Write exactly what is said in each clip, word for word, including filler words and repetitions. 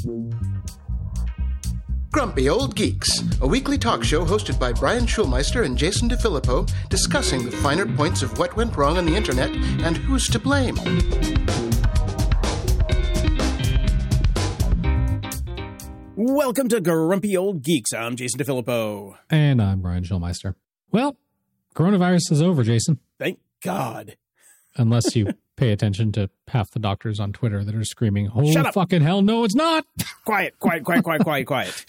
Grumpy Old Geeks, a weekly talk show hosted by Brian Schulmeister and Jason DeFilippo, discussing the finer points of what went wrong on the internet and who's to blame. Welcome to Grumpy Old Geeks. I'm Jason DeFilippo. And I'm Brian Schulmeister. Well, coronavirus is over, Jason. Thank God. Unless you pay attention to half the doctors on Twitter that are screaming, oh, Shut up. Fucking hell, no, it's not. Quiet, quiet, quiet, quiet, quiet, quiet.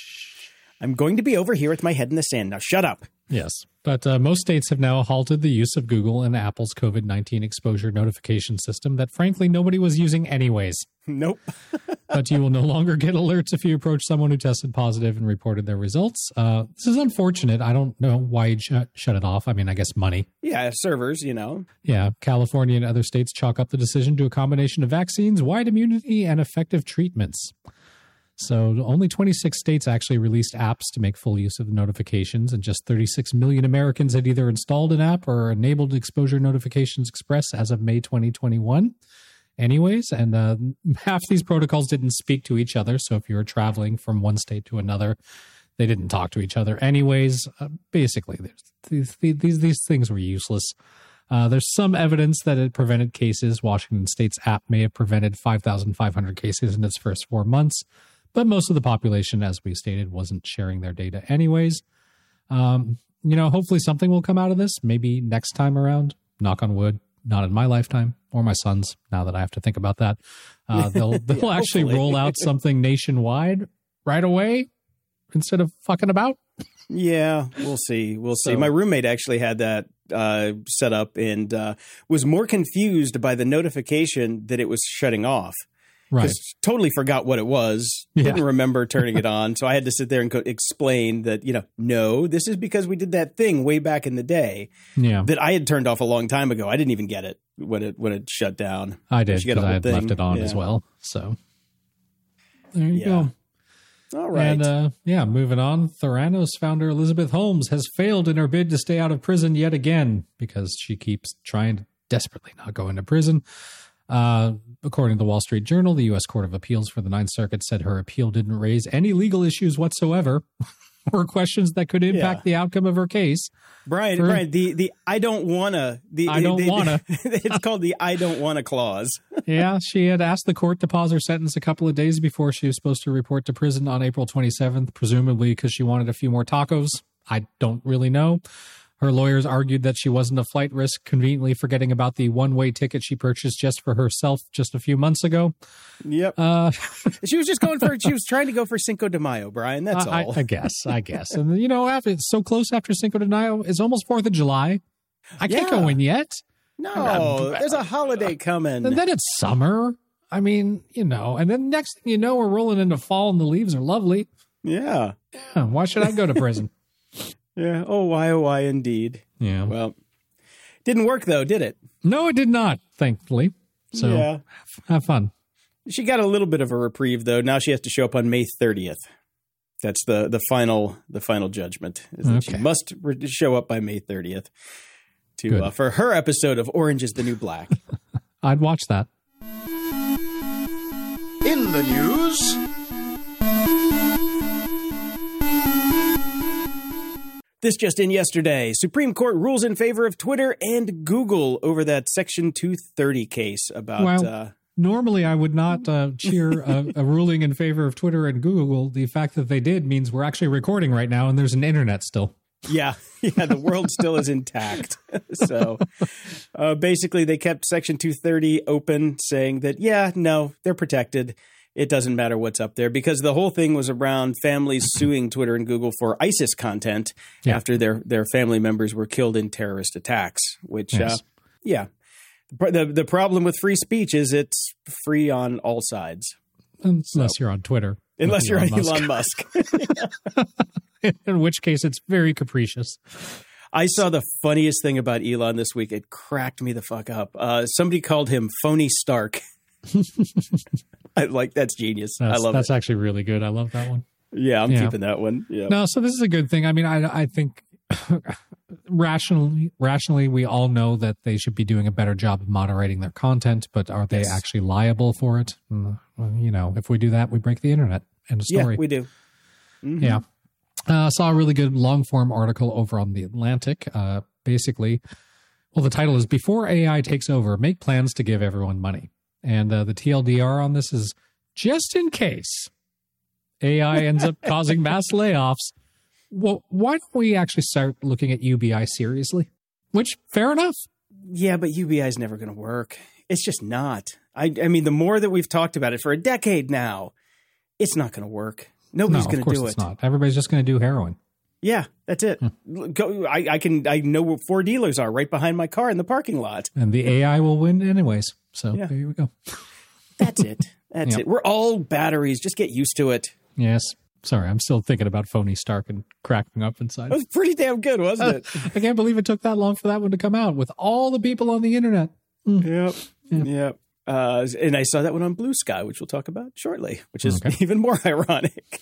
I'm going to be over here with my head in the sand. Now shut up. Yes, but uh, most states have now halted the use of Google and Apple's COVID nineteen exposure notification system that, frankly, nobody was using anyways. Nope. But you will no longer get alerts if you approach someone who tested positive and reported their results. Uh, this is unfortunate. I don't know why you'd sh- shut it off. I mean, I guess money. Yeah, servers, you know. Yeah, California and other states chalk up the decision to a combination of vaccines, wide immunity, and effective treatments. So only twenty-six states actually released apps to make full use of the notifications, and just thirty-six million Americans had either installed an app or enabled Exposure Notifications Express as of May twenty twenty-one. Anyways, and uh, half these protocols didn't speak to each other. So if you were traveling from one state to another, they didn't talk to each other. Anyways, uh, basically, these, these these things were useless. Uh, there's some evidence that it prevented cases. Washington State's app may have prevented five thousand five hundred cases in its first four months. But most of the population, as we stated, wasn't sharing their data anyways. Um, you know, hopefully something will come out of this. Maybe next time around, knock on wood, not in my lifetime or my son's, now that I have to think about that. Uh, they'll they'll yeah, actually roll out something nationwide right away instead of fucking about. Yeah, we'll see. We'll see. So, my roommate actually had that uh, set up and uh, was more confused by the notification that it was shutting off. Right. Totally forgot what it was. Yeah. Didn't remember turning it on. So I had to sit there and co- explain that, you know, no, this is because we did that thing way back in the day Yeah. that I had turned off a long time ago. I didn't even get it when it when it shut down. I did, You get a because I whole had thing. left it on Yeah. as well. So there you Yeah. go. All right. And uh, yeah, moving on. Theranos founder Elizabeth Holmes has failed in her bid to stay out of prison yet again because she keeps trying to desperately not go into prison. Uh, according to the Wall Street Journal, the U S Court of Appeals for the Ninth Circuit said her appeal didn't raise any legal issues whatsoever or questions that could impact Yeah. the outcome of her case. Brian, For- Brian, the, the I don't wanna the I don't the, wanna. It's called the I don't wanna clause. Yeah, she had asked the court to pause her sentence a couple of days before she was supposed to report to prison on April twenty-seventh, presumably because she wanted a few more tacos. I don't really know. Her lawyers argued that she wasn't a flight risk, conveniently forgetting about the one-way ticket she purchased just for herself just a few months ago. Yep. Uh, She was just going for she was trying to go for Cinco de Mayo, Brian. That's I, all. I guess, I guess. And, you know, after it's so close after Cinco de Mayo, it's almost fourth of July. I can't Yeah. go in yet. No, there's a holiday coming. And then it's summer. I mean, you know, and then next thing you know, we're rolling into fall and the leaves are lovely. Yeah. Yeah, why should I go to prison? Yeah. Oh, why, oh, why, indeed. Yeah. Well, didn't work, though, did it? No, it did not, thankfully. So Yeah. have, have fun. She got a little bit of a reprieve, though. Now she has to show up on May thirtieth. That's the, the final the final judgment. Is that Okay. She must re- show up by May thirtieth to Good. uh, for her episode of Orange is the New Black. I'd watch that. In the news, This just in yesterday. Supreme Court rules in favor of Twitter and Google over that Section two thirty case about... Well, uh, normally I would not uh, cheer a, a ruling in favor of Twitter and Google. The fact that they did means we're actually recording right now and there's an internet still. Yeah, yeah, the world still is intact. So uh, basically they kept Section two thirty open, saying that, yeah, no, they're protected. It doesn't matter what's up there, because the whole thing was around families suing Twitter and Google for ISIS content Yeah. after their, their family members were killed in terrorist attacks, which, Yes. uh, yeah. The, the problem with free speech is it's free on all sides. Unless you're on Twitter. Unless with you're on Elon Musk. Elon Musk. In which case it's very capricious. I saw the funniest thing about Elon this week. It cracked me the fuck up. Uh, somebody called him Phony Stark. I like that's genius. That's, I love that's it. actually really good. I love that one. Yeah, I'm yeah. keeping that one. Yeah. No, so this is a good thing. I mean, I, I think rationally, rationally, we all know that they should be doing a better job of moderating their content, but are they Yes. actually liable for it? Mm, well, you know, if we do that, we break the internet. End of story. Yeah, we do. Mm-hmm. Yeah. Uh, saw a really good long form article over on The Atlantic. Uh, basically, well, the title is Before A I Takes Over, Make Plans to Give Everyone Money. And uh, the T L D R on this is just in case A I ends up causing mass layoffs. Well, why don't we actually start looking at U B I seriously? Which, fair enough. Yeah, but U B I is never going to work. It's just not. I, I mean, the more that we've talked about it for a decade now, it's not going to work. Nobody's No, going of to course do it's it. not. Everybody's just going to do heroin. Yeah, that's it. Hmm. Go. I, I can. I know where four dealers are right behind my car in the parking lot. And the A I will win anyways. So Yeah. there we go. That's it. That's Yep. it. We're all batteries. Just get used to it. Yes. Sorry, I'm still thinking about Phony Stark and cracking up inside. It was pretty damn good, wasn't it? I can't believe it took that long for that one to come out with all the people on the internet. Yep. Yep. Uh, and I saw that one on Blue Sky, which we'll talk about shortly, which is Okay. even more ironic.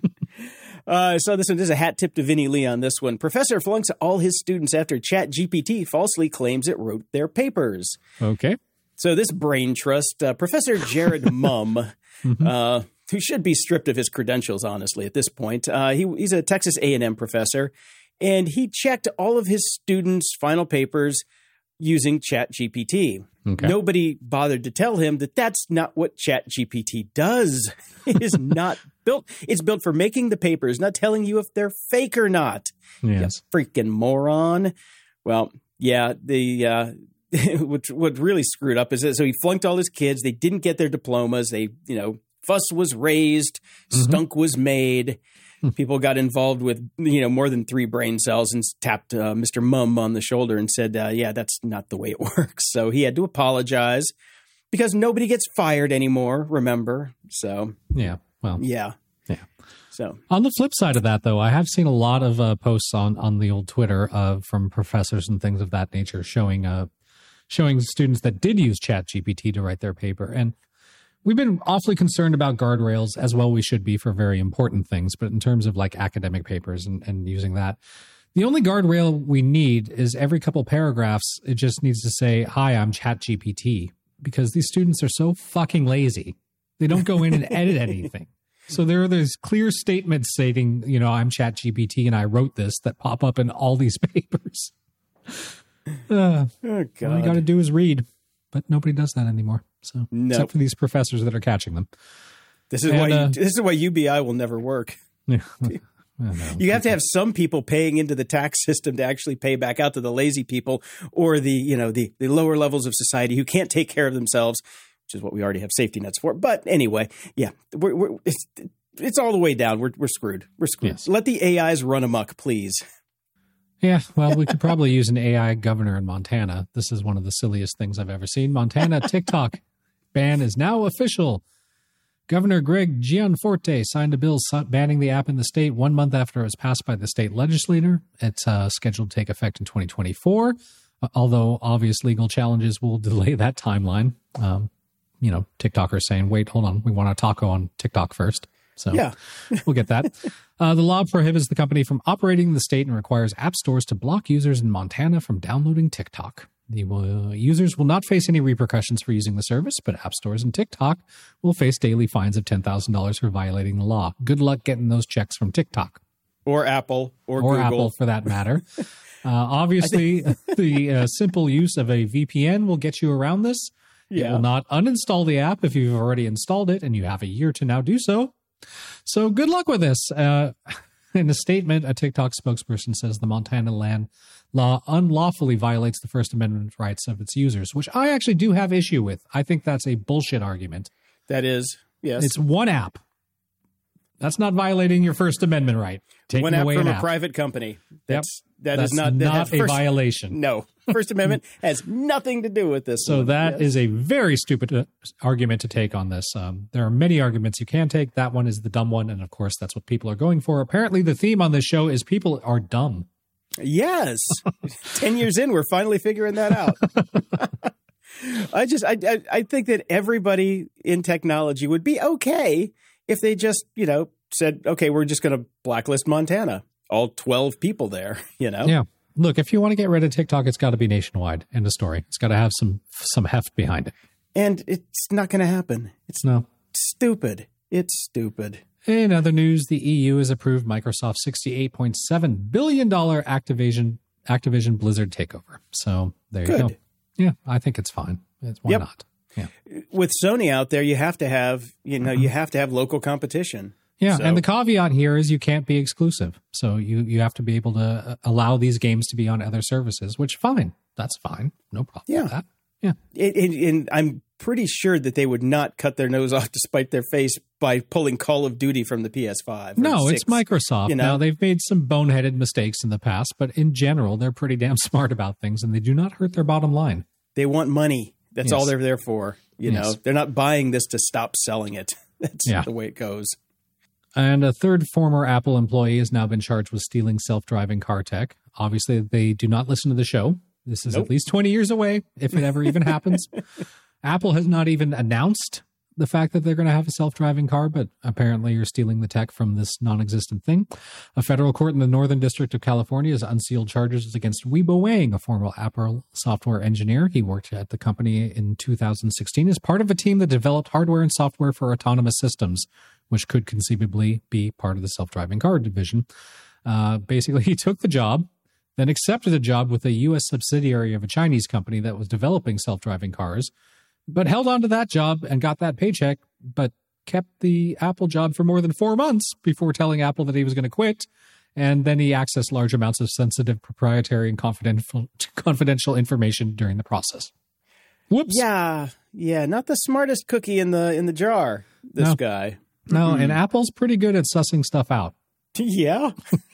uh, so this one, there's a hat tip to Vinny Lee on this one. Professor flunks all his students after ChatGPT falsely claims it wrote their papers. Okay. So this brain trust, uh, Professor Jared Mumm, uh, who should be stripped of his credentials, honestly, at this point. Uh, he, he's a Texas A and M professor, and he checked all of his students' final papers using ChatGPT. Okay. Nobody bothered to tell him that that's not what ChatGPT does. It is not built. It's built for making the papers, not telling you if they're fake or not. Yes. You freaking moron. Well, yeah, the uh, what what really screwed up is that so he flunked all his kids. They didn't get their diplomas. They, you know, fuss was raised, stunk was made. People got involved with, you know, more than three brain cells and tapped uh, Mister Mumm on the shoulder and said, uh, yeah, that's not the way it works. So he had to apologize because nobody gets fired anymore, remember? So, Yeah. Well, yeah. yeah. So, On the flip side of that, though, I have seen a lot of uh, posts on, on the old Twitter uh, from professors and things of that nature showing uh, showing students that did use ChatGPT to write their paper. And we've been awfully concerned about guardrails, as well we should be for very important things. But in terms of like academic papers and, and using that, the only guardrail we need is every couple paragraphs, it just needs to say, hi, I'm ChatGPT. Because these students are so fucking lazy. They don't go in and edit anything. So there are these clear statements stating, you know, I'm ChatGPT and I wrote this that pop up in all these papers. Uh, oh, all you God. got to do is read. But nobody does that anymore. So Nope. except for these professors that are catching them. This is And, why uh, you, this is why U B I will never work. Yeah. I don't know. You have to have some people paying into the tax system to actually pay back out to the lazy people or the, you know, the, the lower levels of society who can't take care of themselves, which is what we already have safety nets for. But anyway, yeah, we're, we're, it's, it's all the way down. We're, we're screwed. We're screwed. Yes. Let the A Is run amok, please. Yeah, well, we could probably use an A I governor in Montana. This is one of the silliest things I've ever seen. Montana TikTok ban is now official. Governor Greg Gianforte signed a bill banning the app in the state one month after it was passed by the state legislature. It's uh, scheduled to take effect in twenty twenty-four, uh, although obvious legal challenges will delay that timeline. Um, you know, TikTokers saying, wait, hold on, we want a taco on TikTok first. So Yeah. we'll get that. Uh, the law prohibits the company from operating in the state and requires app stores to block users in Montana from downloading TikTok. The uh, users will not face any repercussions for using the service, but app stores and TikTok will face daily fines of ten thousand dollars for violating the law. Good luck getting those checks from TikTok. Or Apple or, Or Google. Apple, for that matter. Uh, obviously, the uh, simple use of a V P N will get you around this. It Yeah. will not uninstall the app if you've already installed it, and you have a year to now do so. So good luck with this. Uh, in a statement, a TikTok spokesperson says the Montana land law unlawfully violates the First Amendment rights of its users, which I actually do have issue with. I think that's a bullshit argument. That is, yes. It's one app. That's not violating your First Amendment right. Taking one app away from an a app. private company. That's that That's is not, that not has a first, violation. No. First Amendment has nothing to do with this. So one. that Yes. is a very stupid uh, argument to take on this. Um, there are many arguments you can take. That one is the dumb one. And of course, that's what people are going for. Apparently, the theme on this show is people are dumb. Yes. Ten years in, we're finally figuring that out. I just, I, I, I think that everybody in technology would be okay if they just, you know, said, okay, we're just going to blacklist Montana. All twelve people there, you know? Yeah. Look, if you want to get rid of TikTok, it's got to be nationwide. End of story. It's got to have some some heft behind it. And it's not going to happen. It's no stupid. It's stupid. In other news, the E U has approved Microsoft's sixty-eight point seven billion dollars Activision Activision Blizzard takeover. So there Good. you go. Yeah, I think it's fine. It's, why yep. not? Yeah. With Sony out there, you have to have, you know, mm-hmm. you have to have local competition. Yeah, so. and the caveat here is you can't be exclusive. So you, you have to be able to allow these games to be on other services, which fine. That's fine. No problem yeah. with that. Yeah. It, it, and I'm pretty sure that they would not cut their nose off to spite their face by pulling Call of Duty from the P S five. No, six, it's Microsoft. You know? Now, they've made some boneheaded mistakes in the past, but in general, they're pretty damn smart about things, and they do not hurt their bottom line. They want money. That's yes. all they're there for. You yes. know, they're not buying this to stop selling it. That's yeah. the way it goes. And a third former Apple employee has now been charged with stealing self-driving car tech. Obviously, they do not listen to the show. This is nope. at least twenty years away, if it ever even happens. Apple has not even announced the fact that they're going to have a self-driving car, but apparently you're stealing the tech from this non-existent thing. A federal court in the Northern District of California has unsealed charges against Weibo Wang, a former Apple software engineer. He worked at the company in two thousand sixteen as part of a team that developed hardware and software for autonomous systems, which could conceivably be part of the self-driving car division. Uh, basically, he took the job, then accepted a job with a U S subsidiary of a Chinese company that was developing self-driving cars, but held on to that job and got that paycheck, but kept the Apple job for more than four months before telling Apple that he was going to quit. And then he accessed large amounts of sensitive, proprietary, and confidential confidential information during the process. Whoops. Yeah, yeah, not the smartest cookie in the in the jar, this no. guy. No, mm-hmm. and Apple's pretty good at sussing stuff out. Yeah.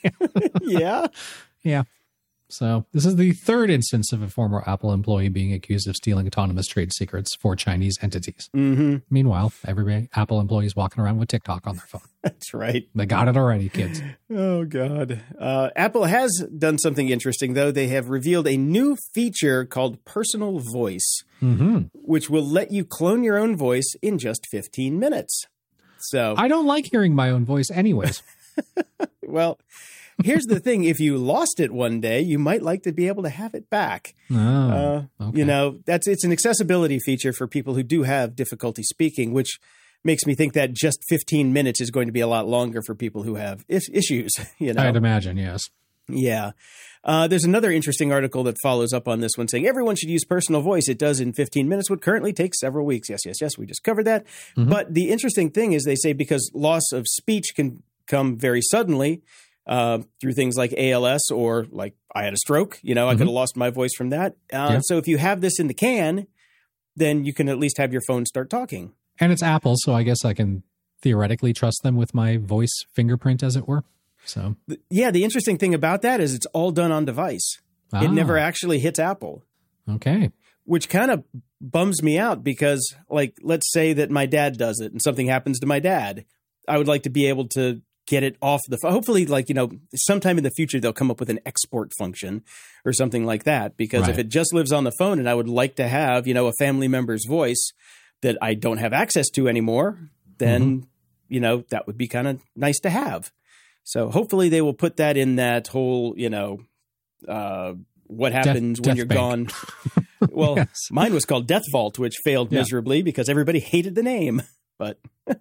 yeah. Yeah. So this is the third instance of a former Apple employee being accused of stealing autonomous trade secrets for Chinese entities. Mm-hmm. Meanwhile, every Apple employee is walking around with TikTok on their phone. That's right. They got it already, kids. Oh, God. Uh, Apple has done something interesting, though. They have revealed a new feature called Personal Voice, mm-hmm. which will let you clone your own voice in just fifteen minutes. So I don't like hearing my own voice anyways. Well, here's the thing. If you lost it one day, you might like to be able to have it back. Oh, uh, okay. You know, that's it's an accessibility feature for people who do have difficulty speaking, which makes me think that just fifteen minutes is going to be a lot longer for people who have is- issues. You know, I'd imagine, yes. Yeah. Uh, there's another interesting article that follows up on this one saying everyone should use personal voice. It does in fifteen minutes what currently takes several weeks. Yes, yes, yes. We just covered that. Mm-hmm. But the interesting thing is they say because loss of speech can come very suddenly uh, through things like A L S or like I had a stroke. You know, mm-hmm. I could have lost my voice from that. Uh, yeah. So if you have this in the can, then you can at least have your phone start talking. And it's Apple, so I guess I can theoretically trust them with my voice fingerprint, as it were. So yeah, the interesting thing about that is it's all done on device. Ah. It never actually hits Apple. Okay. Which kind of bums me out because, like, let's say that my dad does it and something happens to my dad. I would like to be able to get it off the phone. Hopefully, like, you know, sometime in the future, they'll come up with an export function or something like that. Because right. if it just lives on the phone and I would like to have, you know, a family member's voice that I don't have access to anymore, then, mm-hmm. you know, that would be kind of nice to have. So hopefully they will put that in that whole, you know, uh, what happens Death, when Death you're Bank. gone. Well, yes. Mine was called Death Vault, which failed yeah. miserably because everybody hated the name. But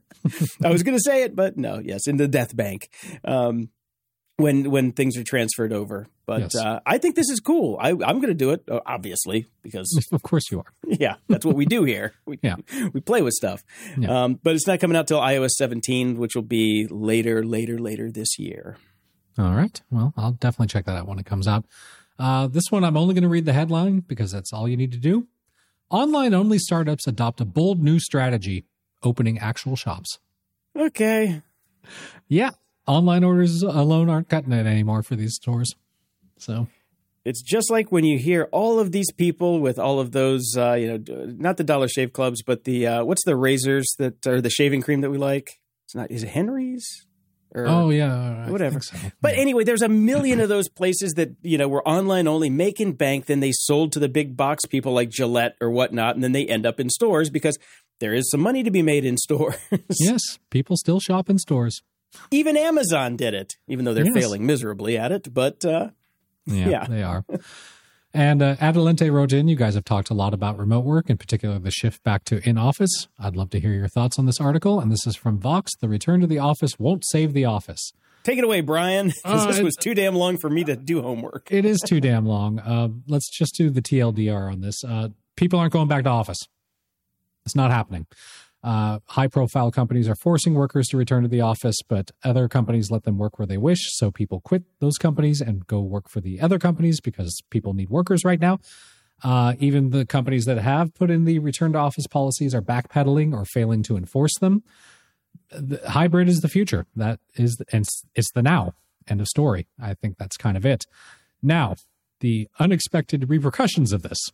I was going to say it, but no, yes, in the Death Bank um, when when things are transferred over. But yes. uh, I think this is cool. I, I'm going to do it, obviously, because of course you are. Yeah, that's what we do here. We, yeah. we play with stuff. Yeah. Um, but it's not coming out till i O S seventeen, which will be later, later, later this year. All right. Well, I'll definitely check that out when it comes out. Uh, this one, I'm only going to read the headline because that's all you need to do. Online-only startups adopt a bold new strategy, opening actual shops. Okay. Yeah. Online orders alone aren't cutting it anymore for these stores. So it's just like when you hear all of these people with all of those, uh, you know, not the Dollar Shave Clubs, but the, uh, what's the razors that are the shaving cream that we like? It's not, is it Henry's? Or oh, yeah. I whatever. So. But yeah. anyway, there's a million of those places that, you know, were online only, making bank. Then they sold to the big box people like Gillette or whatnot. And then they end up in stores because there is some money to be made in stores. Yes. People still shop in stores. Even Amazon did it, even though they're yes. failing miserably at it. But, uh, Yeah, Yeah. they are. And uh, Adelante wrote in, you guys have talked a lot about remote work, in particular the shift back to in-office. I'd love to hear your thoughts on this article. And this is from Vox. The return to the office won't save the office. Take it away, Brian, because Uh, this it- was too damn long for me to do homework. It is too damn long. Uh, let's just do the T L D R on this. Uh, people aren't going back to office. It's not happening. Uh, high-profile companies are forcing workers to return to the office, but other companies let them work where they wish, so people quit those companies and go work for the other companies because people need workers right now. Uh, even the companies that have put in the return-to-office policies are backpedaling or failing to enforce them. The hybrid is the future. That is, and it's, it's the now. End of story. I think that's kind of it. Now, the unexpected repercussions of this.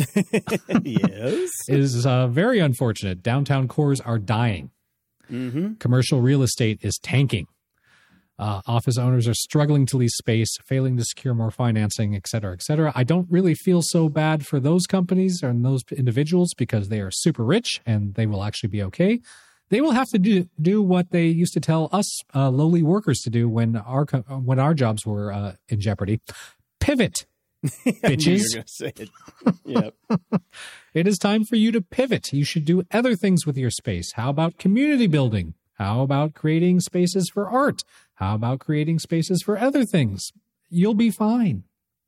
Yes. is uh, very unfortunate. Downtown cores are dying. Mm-hmm. Commercial real estate is tanking. Uh, office owners are struggling to lease space, failing to secure more financing, et cetera, et cetera. I don't really feel so bad for those companies and those individuals because they are super rich and they will actually be okay. They will have to do, do what they used to tell us uh, lowly workers to do when our co- when our jobs were uh, in jeopardy. Pivot. I knew you Bitches. were going to say it. Yep. It is time for you to pivot. You should do other things with your space. How about community building? How about creating spaces for art? How about creating spaces for other things? You'll be fine.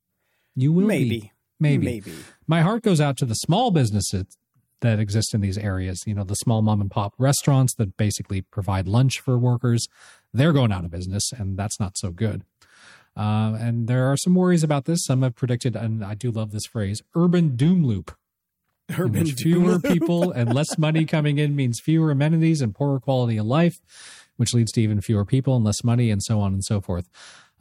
You will Maybe. be. Maybe. Maybe. My heart goes out to the small businesses that exist in these areas. You know, the small mom and pop restaurants that basically provide lunch for workers. They're going out of business, and that's not so good. Uh, and there are some worries about this. Some have predicted, and I do love this phrase, urban doom loop. Urban in which fewer people and less money coming in means fewer amenities and poorer quality of life, which leads to even fewer people and less money and so on and so forth.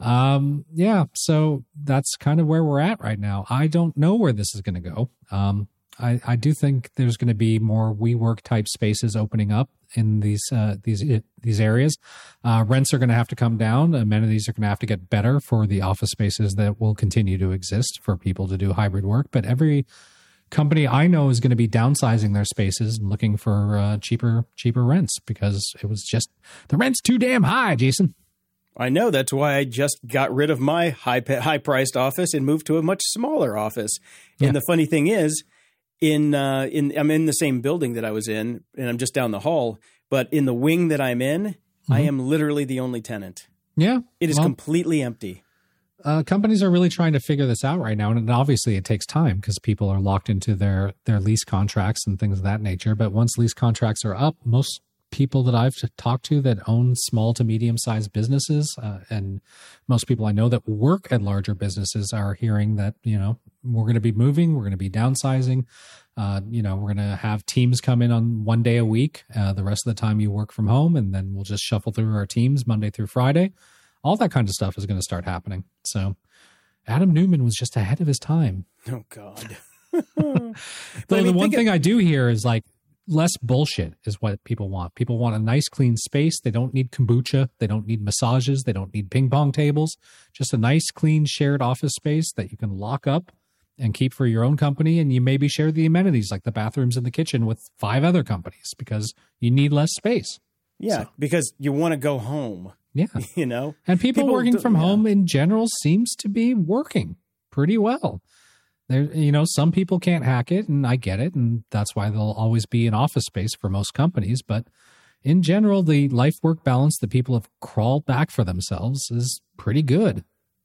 Um, yeah, so that's kind of where we're at right now. I don't know where this is going to go. Um, I, I do think there's going to be more WeWork type spaces opening up in these uh, these these areas. Uh, rents are going to have to come down. Amenities are going to have to get better for the office spaces that will continue to exist for people to do hybrid work. But every company I know is going to be downsizing their spaces and looking for uh, cheaper cheaper rents because it was just the rent's too damn high, Jason. I know. That's why I just got rid of my high high priced office and moved to a much smaller office. Yeah. And the funny thing is, in uh, in I'm in the same building that I was in, and I'm just down the hall. But in the wing that I'm in, mm-hmm. I am literally the only tenant. Yeah, it is well, completely empty. Uh, companies are really trying to figure this out right now, and obviously it takes time because people are locked into their their lease contracts and things of that nature. But once lease contracts are up, most people that I've talked to that own small to medium sized businesses, uh, and most people I know that work at larger businesses are hearing that, you know, we're going to be moving, we're going to be downsizing. Uh, you know, we're going to have teams come in on one day a week. Uh, the rest of the time you work from home, and then we'll just shuffle through our teams Monday through Friday. All that kind of stuff is going to start happening. So Adam Newman was just ahead of his time. Oh, God. Though I mean, the one think thing of- I do hear is like less bullshit is what people want. People want a nice, clean space. They don't need kombucha. They don't need massages. They don't need ping pong tables. Just a nice, clean, shared office space that you can lock up and keep for your own company. And you maybe share the amenities like the bathrooms and the kitchen with five other companies because you need less space. Yeah, So- because you want to go home, Yeah. you know? And people, People working do- from yeah. home in general seems to be working pretty well. There, you know, some people can't hack it, and I get it, and that's why there'll always be an office space for most companies. But in general, the life-work balance that people have crawled back for themselves is pretty good.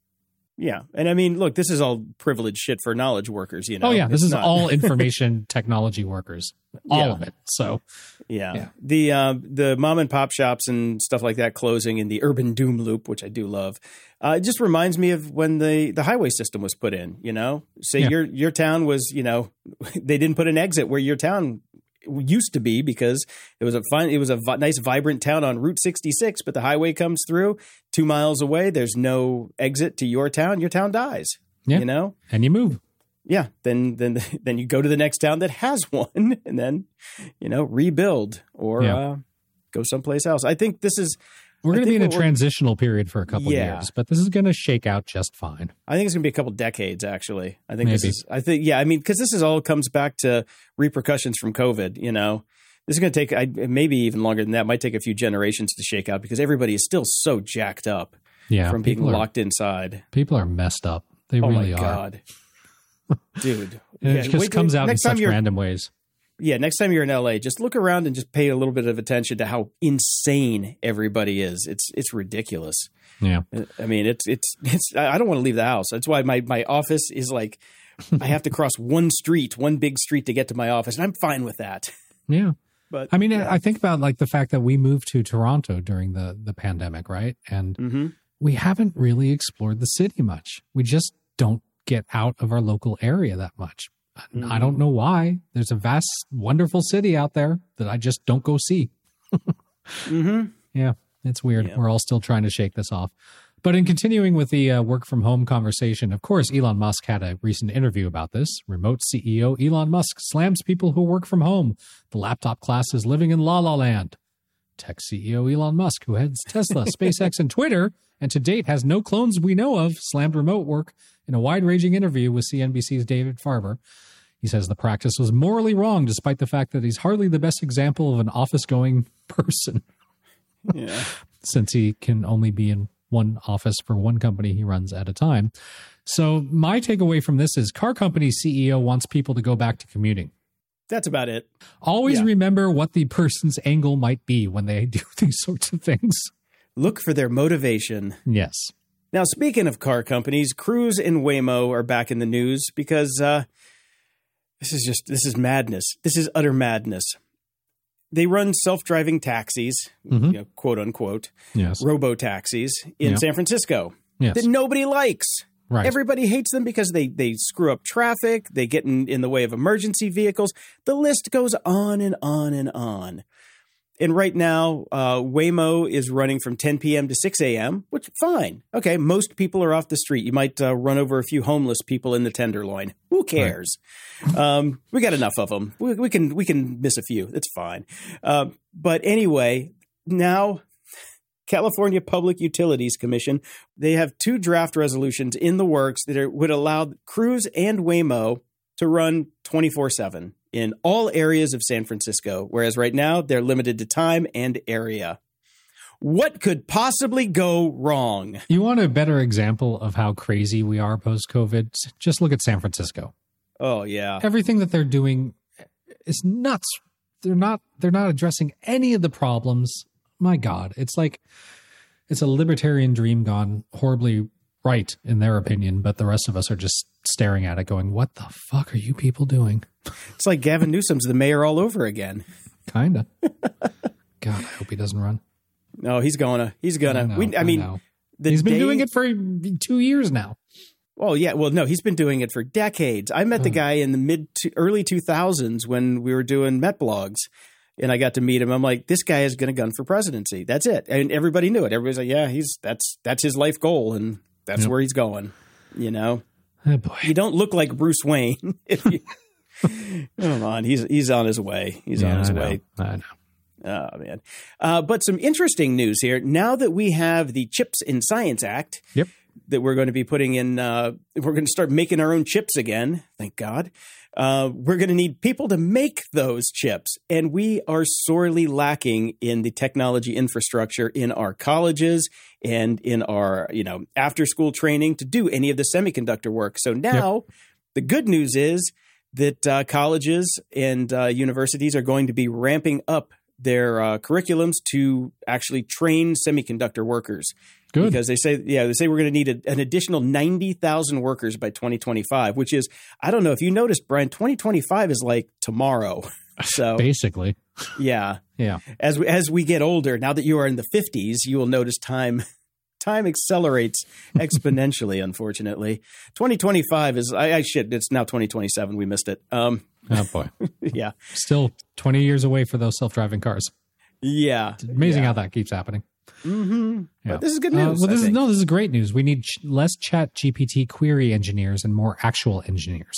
Yeah. And I mean, look, this is all privileged shit for knowledge workers, you know? Oh yeah, this It's is not- all information technology workers, all Yeah. of it. So Yeah. Yeah. The uh, the mom and pop shops and stuff like that closing in the urban doom loop, which I do love. Uh, it just reminds me of when the, the highway system was put in, you know? Say Yeah. your your town was, you know, they didn't put an exit where your town used to be because it was a fun, it was a vi- nice, vibrant town on Route sixty-six, but the highway comes through two miles away. There's no exit to your town. Your town dies, Yeah. you know? and you move. Yeah. Then, then, then you go to the next town that has one and then, you know, rebuild or Yeah. uh, go someplace else. I think this is, We're I going to be think in a what we're- transitional period for a couple Yeah. of years, but this is going to shake out just fine. I think it's going to be a couple decades, actually. I think this Maybe. is, I think, yeah, I mean, because this is all comes back to repercussions from COVID, you know. This is going to take, I, maybe even longer than that. It might take a few generations to shake out because everybody is still so jacked up Yeah, from being people are- locked inside. People are messed up. They oh really my are. God. Dude. And Yeah, it just wait till- comes out in next time such you're- random ways. Yeah, next time you're in L A, just look around and just pay a little bit of attention to how insane everybody is. It's it's ridiculous. Yeah. I mean, it's it's it's. I don't want to leave the house. That's why my my office is like, I have to cross one street, one big street to get to my office, and I'm fine with that. Yeah. But I mean, yeah. I think about like the fact that we moved to Toronto during the, the pandemic, right? And Mm-hmm. we haven't really explored the city much. We just don't get out of our local area that much. Mm-hmm. I don't know why. There's a vast, wonderful city out there that I just don't go see. Mm-hmm. Yeah, it's weird. Yeah. We're all still trying to shake this off. But in continuing with the uh, work from home conversation, of course, Elon Musk had a recent interview about this. Remote C E O Elon Musk slams people who work from home. The laptop class is living in La La Land. Tech C E O Elon Musk, who heads Tesla, SpaceX, and Twitter, and to date has no clones we know of, slammed remote work in a wide-ranging interview with C N B C's David Farber. He says the practice was morally wrong, despite the fact that he's hardly the best example of an office-going person, Yeah. since he can only be in one office for one company he runs at a time. So my takeaway from this is car company C E O wants people to go back to commuting. That's about it. Always Yeah. remember what the person's angle might be when they do these sorts of things. Look for their motivation. Yes. Now, speaking of car companies, Cruise and Waymo are back in the news because uh, this is just this is madness. This is utter madness. They run self-driving taxis, Mhm. you know, quote unquote, Yes. robo taxis in Yeah. San Francisco Yes. that nobody likes. Right. Everybody hates them because they they screw up traffic. They get in, in the way of emergency vehicles. The list goes on and on and on. And right now, uh, Waymo is running from ten p.m. to six a.m., which fine. Okay, most people are off the street. You might uh, run over a few homeless people in the Tenderloin. Who cares? Right. Um, we got enough of them. We, we can we can miss a few. It's fine. Uh, but anyway, now California Public Utilities Commission, they have two draft resolutions in the works that are, would allow Cruise and Waymo to run twenty-four seven in all areas of San Francisco, whereas right now they're limited to time and area. What could possibly go wrong? You want a better example of how crazy we are post-COVID? Just look at San Francisco. Oh, yeah. Everything that they're doing is nuts. They're not they're not addressing any of the problems. My God, it's like it's a libertarian dream gone horribly right in their opinion, but the rest of us are just staring at it going, what the fuck are you people doing? It's like Gavin Newsom's the mayor all over again. Kinda. God, I hope he doesn't run. No, he's gonna. He's gonna. I know, we, I, I mean, know. the He's been day- doing it for two years now. Oh yeah, well no, he's been doing it for decades. I met the guy in the mid to early two thousands when we were doing Met Blogs, and I got to meet him. I'm like, this guy is going to gun for presidency. That's it, and everybody knew it. Everybody's like, yeah, he's that's that's his life goal, and that's Yep. where he's going. You know, Oh boy. you don't look like Bruce Wayne. If you come on, he's he's on his way. He's Yeah, on his I know. way. I know. Oh, man. Uh, but some interesting news here. Now that we have the Chips in Science Act Yep. that we're going to be putting in, uh, we're going to start making our own chips again. Thank God. Uh, we're going to need people to make those chips. And we are sorely lacking in the technology infrastructure in our colleges and in our, you know, after school training to do any of the semiconductor work. So now the good news is that uh, colleges and uh, universities are going to be ramping up their uh, curriculums to actually train semiconductor workers. Good. Because they say, yeah, they say we're going to need a, an additional ninety thousand workers by twenty twenty-five, which is, I don't know if you noticed, Brian, twenty twenty-five is like tomorrow. So Basically. yeah, Yeah. as we, as we get older, now that you are in the fifties, you will notice time time accelerates exponentially. Unfortunately, twenty twenty-five is I, I shit. It's now twenty twenty-seven. We missed it. Um, Oh boy. yeah, Still twenty years away for those self-driving cars. yeah. It's amazing yeah. how that keeps happening. Mm-hmm. Yeah. But this is good Uh, news. well, I this is think. no, this is great news. We need ch- less Chat G P T query engineers and more actual engineers.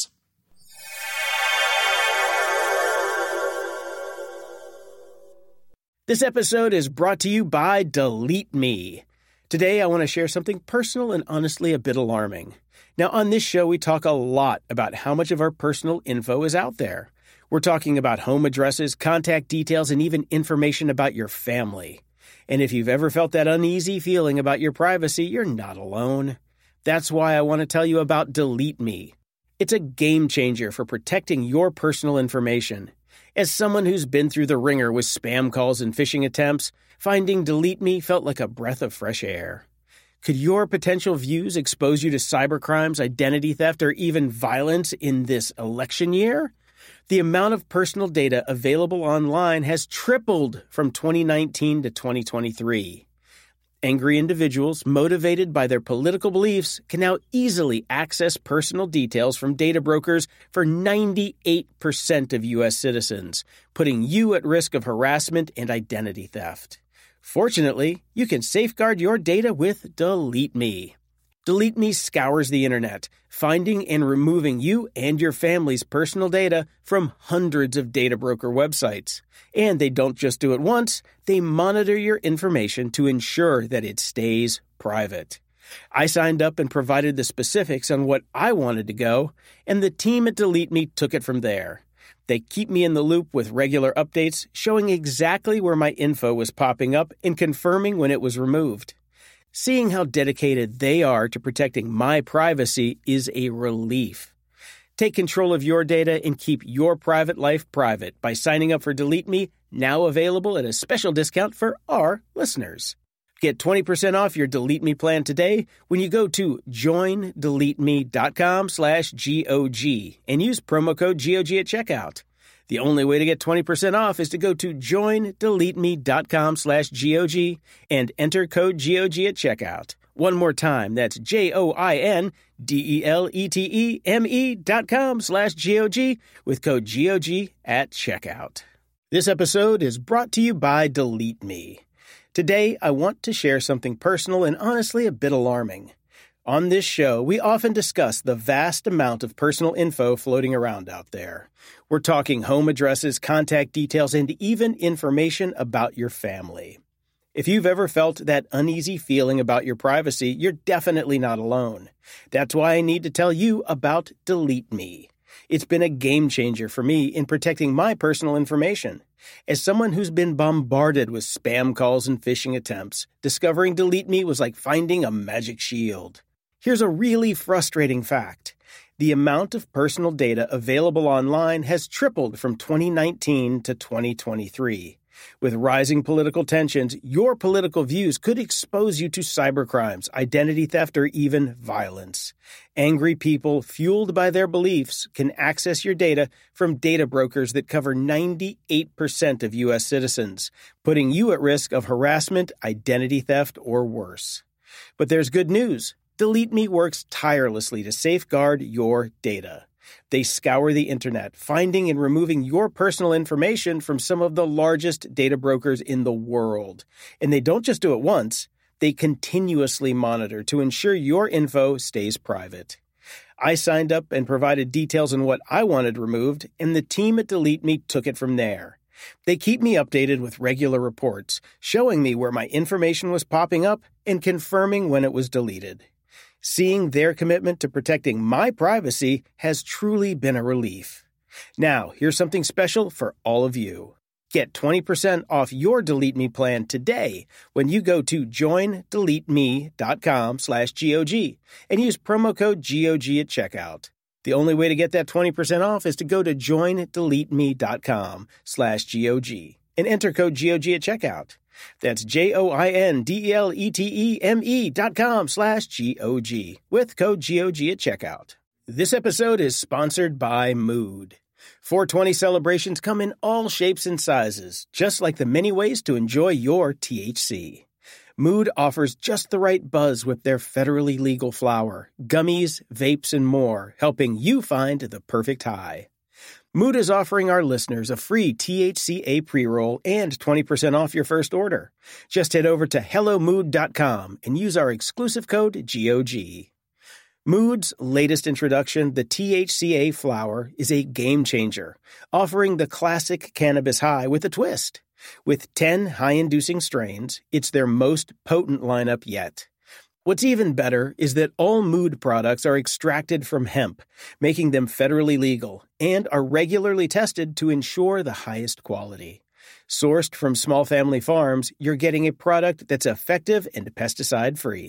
This episode is brought to you by Delete Me. Today, I want to share something personal and honestly a bit alarming. Now, on this show, we talk a lot about how much of our personal info is out there. We're talking about home addresses, contact details, and even information about your family. And if you've ever felt that uneasy feeling about your privacy, you're not alone. That's why I want to tell you about Delete Me. It's a game changer for protecting your personal information. As someone who's been through the ringer with spam calls and phishing attempts, finding Delete Me felt like a breath of fresh air. Could your potential views expose you to cybercrimes, identity theft, or even violence in this election year? The amount of personal data available online has tripled from twenty nineteen to twenty twenty-three. Angry individuals motivated by their political beliefs can now easily access personal details from data brokers for ninety-eight percent of U S citizens, putting you at risk of harassment and identity theft. Fortunately, you can safeguard your data with Delete Me. Delete Me scours the internet, finding and removing you and your family's personal data from hundreds of data broker websites. And they don't just do it once, they monitor your information to ensure that it stays private. I signed up and provided the specifics on what I wanted to go, and the team at Delete Me took it from there. They keep me in the loop with regular updates, showing exactly where my info was popping up and confirming when it was removed. Seeing how dedicated they are to protecting my privacy is a relief. Take control of your data and keep your private life private by signing up for Delete Me, now available at a special discount for our listeners. Get twenty percent off your Delete Me plan today when you go to join delete me dot com slash G O G and use promo code G O G at checkout. The only way to get twenty percent off is to go to join delete me dot com slash G O G and enter code G O G at checkout. One more time, that's J O I N D E L E T E M E dot com slash G O G with code G O G at checkout. This episode is brought to you by Delete Me. Today, I want to share something personal and honestly a bit alarming. On this show, we often discuss the vast amount of personal info floating around out there. We're talking home addresses, contact details, and even information about your family. If you've ever felt that uneasy feeling about your privacy, you're definitely not alone. That's why I need to tell you about Delete Me. It's been a game changer for me in protecting my personal information. As someone who's been bombarded with spam calls and phishing attempts, discovering Delete Me was like finding a magic shield. Here's a really frustrating fact. The amount of personal data available online has tripled from twenty nineteen to twenty twenty-three. With rising political tensions, your political views could expose you to cybercrimes, identity theft, or even violence. Angry people, fueled by their beliefs, can access your data from data brokers that cover ninety-eight percent of U S citizens, putting you at risk of harassment, identity theft, or worse. But there's good news. Delete Me works tirelessly to safeguard your data. They scour the internet, finding and removing your personal information from some of the largest data brokers in the world. And they don't just do it once, they continuously monitor to ensure your info stays private. I signed up and provided details on what I wanted removed, and the team at Delete Me took it from there. They keep me updated with regular reports, showing me where my information was popping up and confirming when it was deleted. Seeing their commitment to protecting my privacy has truly been a relief. Now, here's something special for all of you. Get twenty percent off your Delete Me plan today when you go to join delete me dot com slash G O G and use promo code G O G at checkout. The only way to get that twenty percent off is to go to join delete me dot com slash G O G and enter code G O G at checkout. That's J O I N D E L E T E M E dot com slash G O G with code G O G at checkout. This episode is sponsored by Mood. four twenty celebrations come in all shapes and sizes, just like the many ways to enjoy your T H C. Mood offers just the right buzz with their federally legal flower, gummies, vapes, and more, helping you find the perfect high. Mood is offering our listeners a free T H C A pre-roll and twenty percent off your first order. Just head over to hello mood dot com and use our exclusive code G O G. Mood's latest introduction, the T H C A flower, is a game changer, offering the classic cannabis high with a twist. With ten high-inducing strains, it's their most potent lineup yet. What's even better is that all Mood products are extracted from hemp, making them federally legal, and are regularly tested to ensure the highest quality. Sourced from small family farms, you're getting a product that's effective and pesticide-free.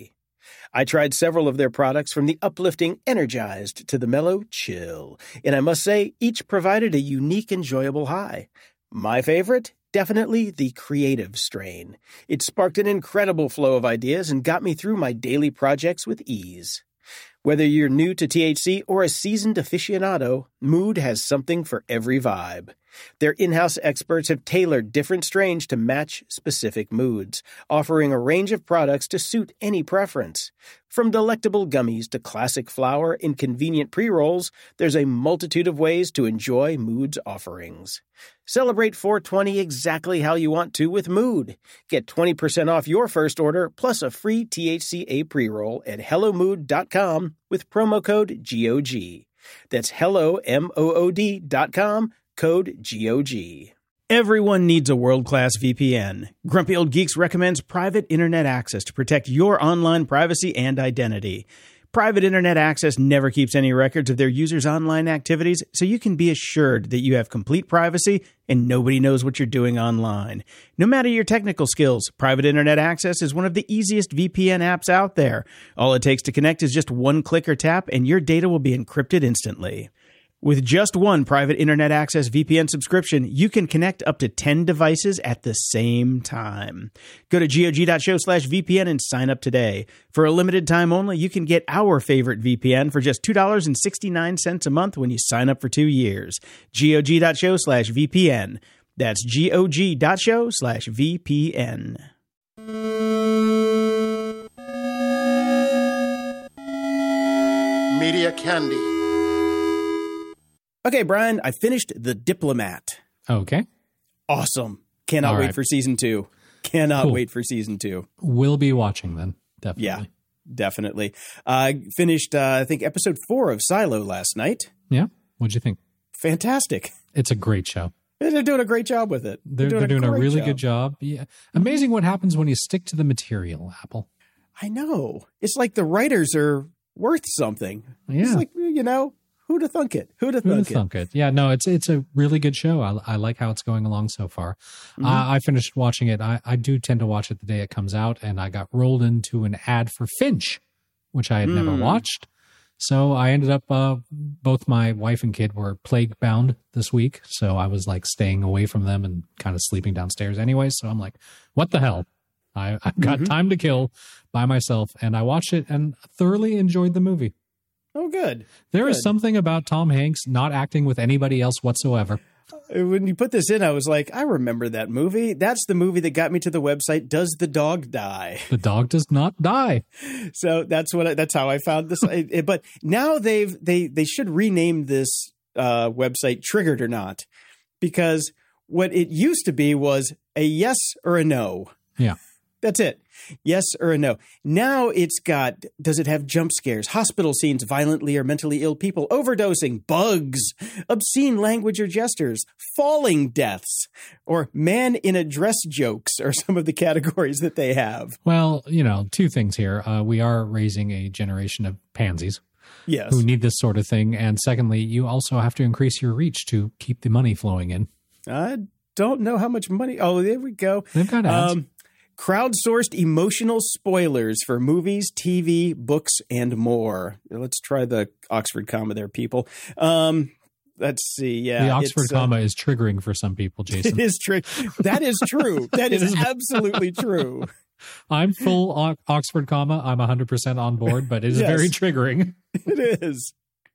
I tried several of their products, from the uplifting Energized to the mellow Chill, and I must say, each provided a unique, enjoyable high. My favorite? Definitely the Creative strain. It sparked an incredible flow of ideas and got me through my daily projects with ease. Whether you're new to T H C or a seasoned aficionado, Mood has something for every vibe. Their in-house experts have tailored different strains to match specific moods, offering a range of products to suit any preference. From delectable gummies to classic flower and convenient pre-rolls, there's a multitude of ways to enjoy Mood's offerings. Celebrate four twenty exactly how you want to with Mood. Get twenty percent off your first order plus a free T H C A pre-roll at hello mood dot com with promo code G O G. That's hello, M O O D dot com, code G O G. Everyone needs a world-class V P N. Grumpy Old Geeks recommends private internet access to protect your online privacy and identity. Private internet access never keeps any records of their users' online activities, so you can be assured that you have complete privacy and nobody knows what you're doing online. No matter your technical skills, private internet access is one of the easiest V P N apps out there. All it takes to connect is just one click or tap, and your data will be encrypted instantly. With just one private internet access V P N subscription, you can connect up to ten devices at the same time. Go to gog.show slash VPN and sign up today. For a limited time only, you can get our favorite V P N for just two dollars and sixty-nine cents a month when you sign up for two years. gog.show slash VPN. That's gog.show slash VPN. Media Candy. Okay, Brian, I finished The Diplomat. Okay. Awesome. Cannot All wait right. for season two. Cannot Cool. wait for season two. We'll be watching then. Definitely. Yeah, definitely. I uh, finished, uh, I think, episode four of Silo last night. Yeah. What'd you think? Fantastic. It's a great show. They're doing a great job with it. They're, they're doing, a, great really job. good job. Yeah. Amazing what happens when you stick to the material, Apple. I know. It's like the writers are worth something. Yeah. It's like, you know, who'd have thunk it? Who'd have Who'd thunk have it? thunk it? Yeah, no, it's it's a really good show. I, I like how it's going along so far. Mm-hmm. Uh, I finished watching it. I, I do tend to watch it the day it comes out, and I got rolled into an ad for Finch, which I had never Mm. watched. So I ended up, uh, both my wife and kid were plague bound this week. So I was like staying away from them and kind of sleeping downstairs anyway. So I'm like, what the hell? I, I've got Mhm. time to kill by myself. And I watched it and thoroughly enjoyed the movie. Oh, good. There is Good. something about Tom Hanks not acting with anybody else whatsoever. When you put this in, I was like, I remember that movie. That's the movie that got me to the website, Does the Dog Die? The dog does not die. So that's what I, that's how I found this. It- it- but now they've they they should rename this uh, website Triggered or Not, because what it used to be was a yes or a no. Yeah. That's it. Yes or a no. Now it's got, does it have jump scares, hospital scenes, violently or mentally ill people, overdosing, bugs, obscene language or gestures, falling deaths, or man in a dress jokes are some of the categories that they have. Well, you know, two things here. Uh, we are raising a generation of pansies Yes. who need this sort of thing. And secondly, you also have to increase your reach to keep the money flowing in. I don't know how much money. Oh, there we go. They've got ads. Um, crowdsourced emotional spoilers for movies, T V, books, and more. Let's try the Oxford comma there, people. Um, let's see. Yeah, the Oxford it's, uh, comma is triggering for some people, Jason. It is true. That is true. That It is is- absolutely true. I'm full o- Oxford comma. I'm one hundred percent on board, but it is Yes. very triggering. It is.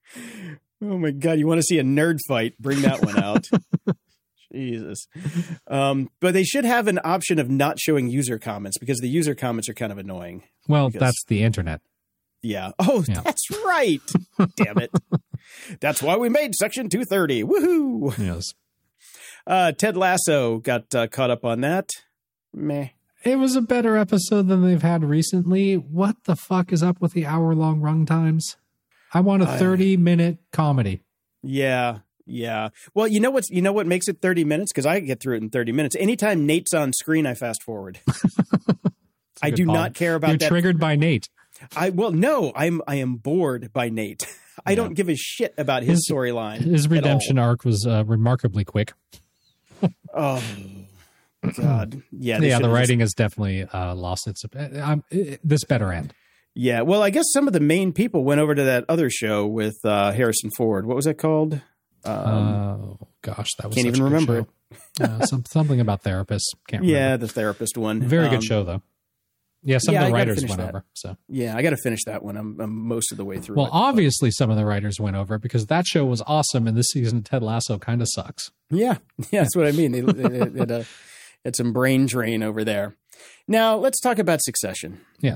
Oh my God. You want to see a nerd fight? Bring that one out. Jesus. Um, but they should have an option of not showing user comments, because the user comments are kind of annoying. Well, Because- that's the internet. Yeah. Oh, Yeah. that's right. Damn it. That's why we made Section two thirty. Woohoo. Yes. Uh, Ted Lasso got uh, caught up on that. Meh. It was a better episode than they've had recently. What the fuck is up with the hour-long run times? I want a I- thirty-minute comedy. Yeah. Yeah. Well, you know what's you know what makes it thirty minutes? Because I get through it in thirty minutes. Anytime Nate's on screen, I fast forward. I good do call. not care about You're that. triggered by Nate. I well, no, I'm I am bored by Nate. I Yeah. don't give a shit about his, His- storyline. His at redemption arc was uh, remarkably quick. all. Oh God. Yeah. they Yeah, should the have writing has definitely uh, lost its. Uh, um, it, this better end. Yeah, well, I guess some of the main people went over to that other show with uh, Harrison Ford. What was that called? Um, oh gosh, that was can't such even a good remember show. uh, some, something about therapists. Can't yeah, remember. the therapist one. Very good Um, show though. Yeah, some yeah, of the I gotta writers finish went that. over. So Yeah, I got to finish that one. I'm, I'm most of the way through. well, it, obviously some of the writers went over because that show was awesome, and this season of Ted Lasso kind of sucks. but yeah, yeah, that's what I mean. They, they, they had, a, had some brain drain over there. Now let's talk about Succession. Yes.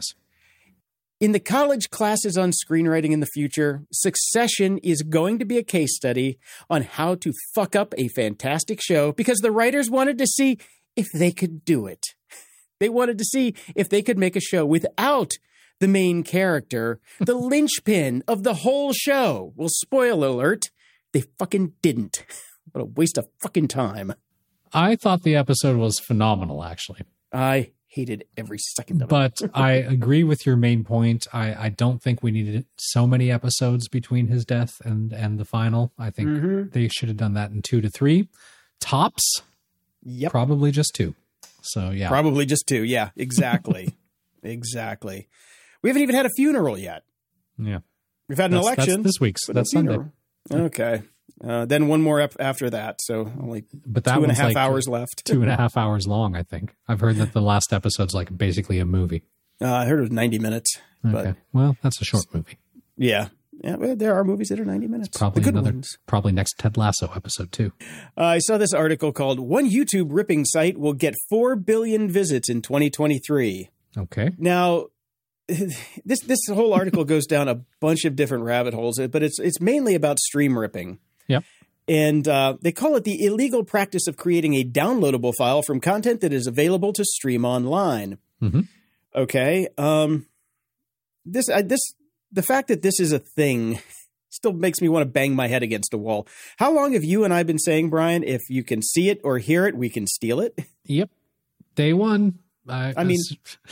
In the college classes on screenwriting in the future, Succession is going to be a case study on how to fuck up a fantastic show because the writers wanted to see if they could do it. They wanted to see if they could make a show without the main character, the linchpin of the whole show. Well, spoiler alert, they fucking didn't. What a waste of fucking time. I thought the episode was phenomenal, actually. I hated every second of it. But I agree with your main point. I, I don't think we needed so many episodes between his death and, and the final. I think Mhm. they should have done that in two to three. Tops, Yep. probably just two. So, yeah. Probably just two. Yeah, exactly. exactly. We haven't even had a funeral yet. Yeah. We've had an That's, election. that's this week's. but no That's Sunday. funeral. Okay. Uh, then one more ep- after that. So only But that two and a one's half like hours left. two and a half hours long, I think. I've heard that the last episode's like basically a movie. Uh, I heard it was ninety minutes. But Okay. Well, that's a short movie. yeah. Yeah, well, there are movies that are ninety minutes. Probably the good another, ones. probably next Ted Lasso episode too. Uh, I saw this article called One YouTube Ripping Site Will Get four billion Visits in twenty twenty-three. Okay. Now, this this whole article goes down a bunch of different rabbit holes, but it's it's mainly about stream ripping. Yep. And uh, they call it the illegal practice of creating a downloadable file from content that is available to stream online. Mm-hmm. Okay. Um, this I, this the fact that this is a thing still makes me want to bang my head against a wall. How long have you and I been saying, Brian, if you can see it or hear it, we can steal it? Yep. Day one. Uh, I mean,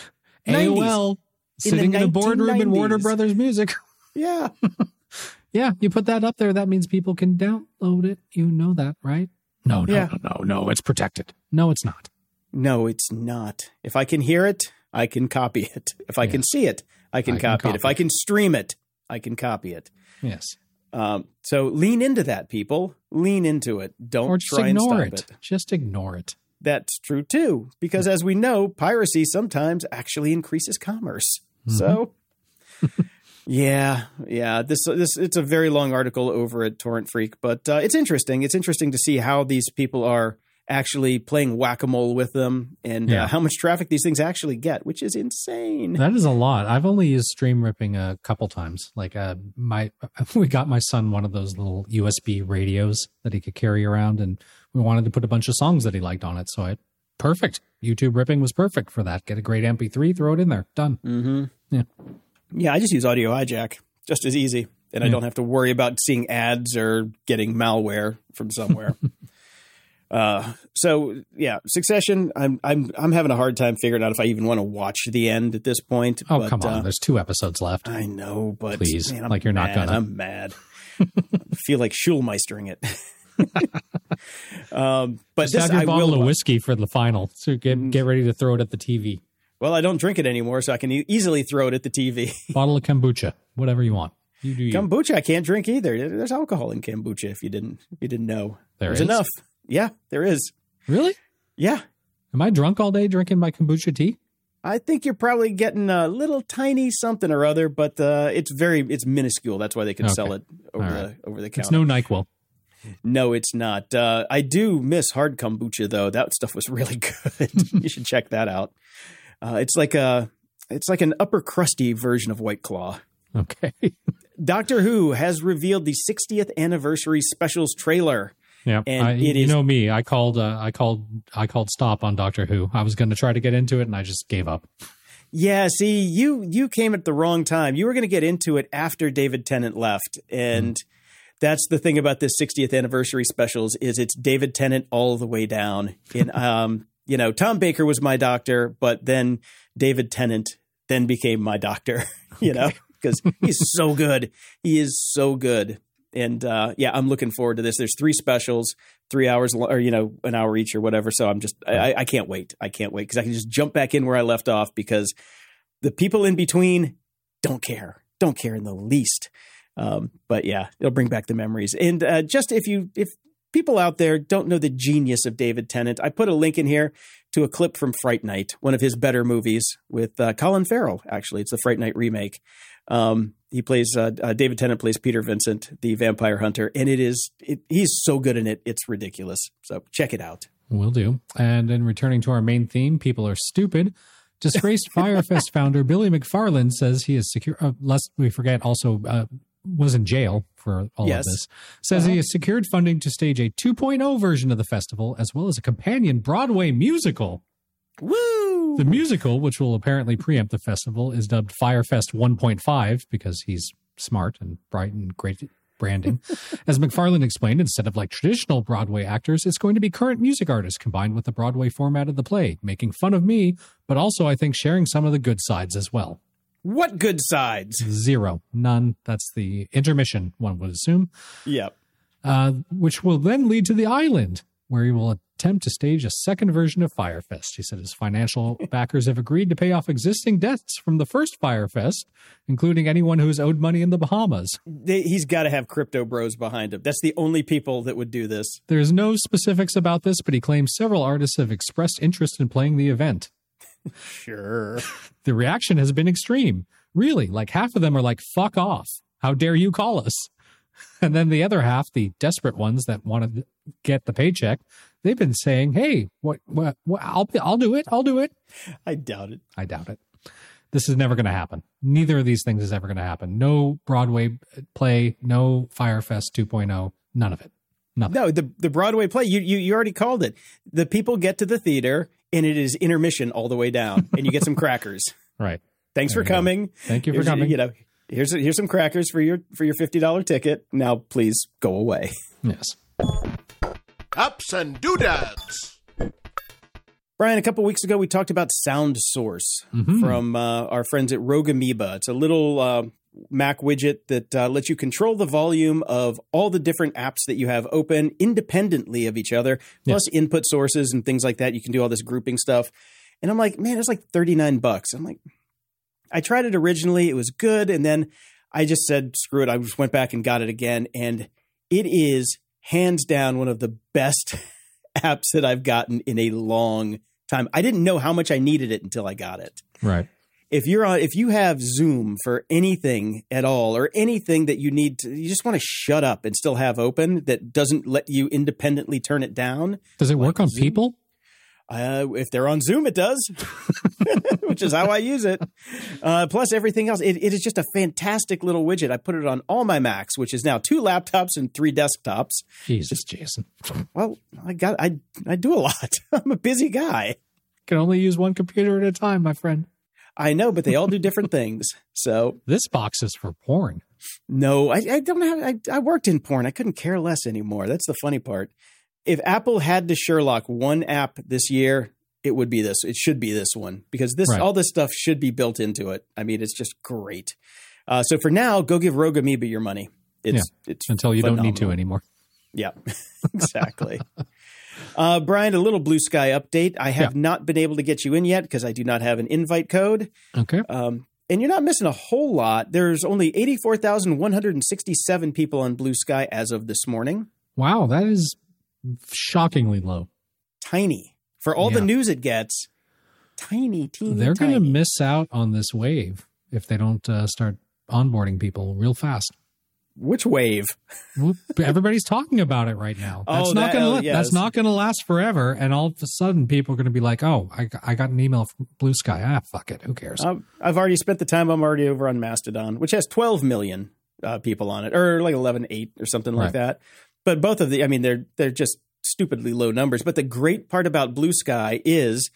A O L sitting in, in a boardroom in Warner Brothers Music. Yeah. Yeah, you put that up there. That means people can download it. You know that, right? No, no, Yeah. no, no, no. It's protected. No, it's not. No, it's not. If I can hear it, I can copy it. If I Yes. can see it, I can I can copy it. copy If I it. can stream it, I can copy it. Yes. Um, so lean into that, people. Lean into it. Don't Or just try and ignore stop it. it. Just ignore it. That's true too, because as we know, piracy sometimes actually increases commerce. Mm-hmm. So, yeah, yeah, this this it's a very long article over at Torrent Freak, but uh, it's interesting. It's interesting to see how these people are actually playing whack-a-mole with them, and Yeah. uh, how much traffic these things actually get, which is insane. That is a lot. I've only used stream ripping a couple times. Like uh, my, we got my son one of those little U S B radios that he could carry around, and we wanted to put a bunch of songs that he liked on it. So I, perfect. YouTube ripping was perfect for that. Get a great M P three, throw it in there, done. Mm-hmm. Yeah. Yeah, I just use Audio Hijack, just as easy, and I Yeah. don't have to worry about seeing ads or getting malware from somewhere. uh, so yeah, Succession. I'm I'm I'm having a hard time figuring out if I even want to watch the end at this point. Oh, but, come on. Uh, There's two episodes left. I know, but Please, man, I'm like you're not mad. gonna. I'm mad. I feel like Schulmeistering it. um, but Just this have your I bottle will of watch. whiskey for the final. So get, get ready to throw it at the T V. Well, I don't drink it anymore, so I can e- easily throw it at the T V. Bottle of kombucha, whatever you want. You do you. Kombucha, I can't drink either. There's alcohol in kombucha. If you didn't, if you didn't know, There there's is? enough. Yeah, there is. Really? Yeah, Am I drunk all day drinking my kombucha tea? I think you're probably getting a little tiny something or other, but uh, it's very it's minuscule. That's why they can Okay. sell it over All the right. over the counter. It's no NyQuil. No, it's not. Uh, I do miss hard kombucha though. That stuff was really good. You should check that out. Uh, it's like a it's like an upper crusty version of White Claw. Okay. Doctor Who has revealed the sixtieth anniversary specials trailer. Yeah, And I, it you is- know me. I called. Uh, I called. I called stop on Doctor Who. I was going to try to get into it, and I just gave up. Yeah, see, you you came at the wrong time. You were going to get into it after David Tennant left, and mm. that's the thing about this sixtieth anniversary specials is it's David Tennant all the way down. In um, you know, Tom Baker was my doctor, but then David Tennant then became my doctor. You know, because he's so good. He is so good. And uh, yeah, I'm looking forward to this. There's three specials, three hours or, you know, an hour each or whatever. So I'm just I, I can't wait. I can't wait because I can just jump back in where I left off because the people in between don't care. Don't care in the least. Um, but yeah, it'll bring back the memories. And uh, just if you, if people out there don't know the genius of David Tennant, I put a link in here to a clip from Fright Night, one of his better movies with uh, Colin Farrell. Actually, it's the Fright Night remake. Um, he plays, uh, uh, David Tennant plays Peter Vincent, the vampire hunter. And it is, it, he's so good in it. It's ridiculous. So check it out. Will do. And then returning to our main theme, people are stupid. Disgraced Firefest founder Billy McFarland says he is secure. Uh, lest we forget, also uh, was in jail for all Yes. of this. Says Uh-huh. he has secured funding to stage a two point oh version of the festival, as well as a companion Broadway musical. Woo! The musical, which will apparently preempt the festival, is dubbed Firefest one point five because he's smart and bright and great branding. As McFarlane explained, instead of like traditional Broadway actors, it's going to be current music artists combined with the Broadway format of the play, making fun of me, but also I think sharing some of the good sides as well. What good sides? Zero. None. That's the intermission, one would assume. Yep. Uh, which will then lead to the island, where he will attempt to stage a second version of Firefest. He said his financial backers have agreed to pay off existing debts from the first Firefest, including anyone who has owed money in the Bahamas. They, he's got to have crypto bros behind him. That's the only people that would do this. There's no specifics about this, but he claims several artists have expressed interest in playing the event. Sure. The reaction has been extreme. Really, like half of them are like, fuck off. How dare you call us? And then the other half, the desperate ones that want to get the paycheck, they've been saying, hey, what, what, what I'll, I'll do it. I'll do it. I doubt it. I doubt it. This is never going to happen. Neither of these things is ever going to happen. No Broadway play, no Firefest two point oh, none of it. Nothing. No, the the Broadway play, you, you you already called it. The people get to the theater and it is intermission all the way down and you get some crackers. Right. Thanks There for you go. coming. Thank you for Here's- coming. You know, here's here's some crackers for your for your fifty dollars ticket. Now please go away. Yes. Ups and doodads. Brian, a couple weeks ago we talked about Sound Source Mhm. from uh, our friends at Rogue Amoeba. It's a little uh, Mac widget that uh, lets you control the volume of all the different apps that you have open independently of each other, plus input sources and things like that. You can do all this grouping stuff. And I'm like, man, it's like thirty-nine bucks. I'm like, I tried it originally. It was good. And then I just said, screw it. I just went back and got it again. And it is hands down one of the best apps that I've gotten in a long time. I didn't know how much I needed it until I got it. Right. If you're on, if you have Zoom for anything at all, or anything that you need to, you just want to shut up and still have open that doesn't let you independently turn it down. Does it work Like on Zoom? people? Uh, if they're on Zoom, it does, which is how I use it. Uh, plus everything else. It, it is just a fantastic little widget. I put it on all my Macs, which is now two laptops and three desktops. Jesus, Jason. Well, I got, I, I do a lot. I'm a busy guy. Can only use one computer at a time, my friend. I know, but they all do different things. So This box is for porn. no, I, I don't have, I, I worked in porn. I couldn't care less anymore. That's the funny part. If Apple had to Sherlock one app this year, it would be this. It should be this one because this, Right. all this stuff should be built into it. I mean, it's just great. Uh, so for now, go give Rogue Amoeba your money. It's, it's Until you don't need to phenomenal. anymore. Yeah, exactly. uh, Brian, a little Blue Sky update. I have Yeah. not been able to get you in yet because I do not have an invite code. Okay. Um, and you're not missing a whole lot. There's only eighty-four thousand one hundred sixty-seven people on Blue Sky as of this morning. Wow, that is shockingly low. Tiny. For all Yeah. the news it gets, tiny, teeny, They're going to tiny. miss out on this wave if they don't uh, start onboarding people real fast. Which wave? Well, everybody's talking about it right now. That's Oh, not that- going oh, to yes. that's not going to last forever. And all of a sudden, people are going to be like, "Oh, I, I got an email from Blue Sky. Ah, fuck it. Who cares?" Um, I've already spent the time. I'm already over on Mastodon, which has twelve million uh, people on it, or like eleven eight or something like Right. that. But both of the, I mean, they're they're just stupidly low numbers. But the great part about Blue Sky is,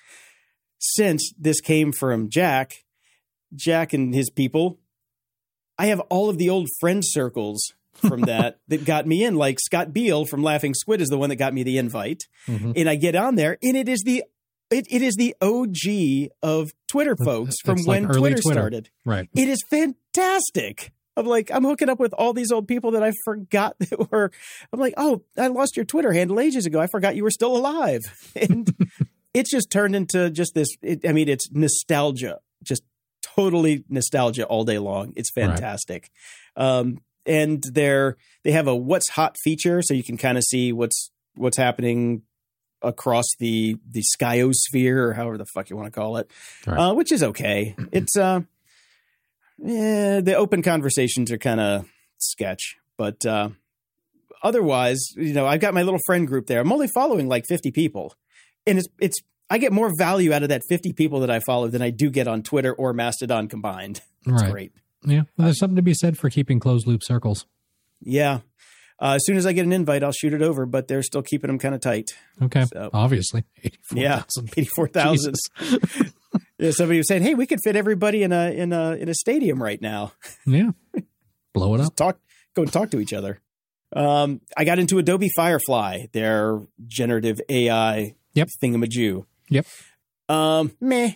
since this came from Jack, Jack and his people, I have all of the old friend circles from that that got me in. Like Scott Beal from Laughing Squid is the one that got me the invite, Mhm. and I get on there, and it is the it, it is the O G of Twitter folks from It's like when early Twitter, Twitter. started. Right. It is fantastic. I'm like, I'm hooking up with all these old people that I forgot that were, I'm like, oh, I lost your Twitter handle ages ago. I forgot you were still alive. And it's just turned into just this, it, I mean, it's nostalgia, just totally nostalgia all day long. It's fantastic. Right. Um, and they're, they have a what's hot feature, so you can kind of see what's what's happening across the the skyosphere, or however the fuck you want to call it, right. uh, which is okay. It's uh, yeah, the open conversations are kind of sketch, but uh, otherwise, you know, I've got my little friend group there. I'm only following like fifty people, and it's it's I get more value out of that fifty people that I follow than I do get on Twitter or Mastodon combined. It's right. great. Yeah, well, there's something to be said for keeping closed loop circles. Yeah. Uh, as soon as I get an invite, I'll shoot it over, but they're still keeping them kind of tight. Okay. So, obviously. eighty-four yeah. eighty-four thousand. Yeah, somebody was saying, hey, we could fit everybody in a, in a, in a stadium right now. Yeah. Blow it Just up. Talk, go and talk to each other. Um, I got into Adobe Firefly, their generative A I yep. thingamajoo. Yep. Um, meh.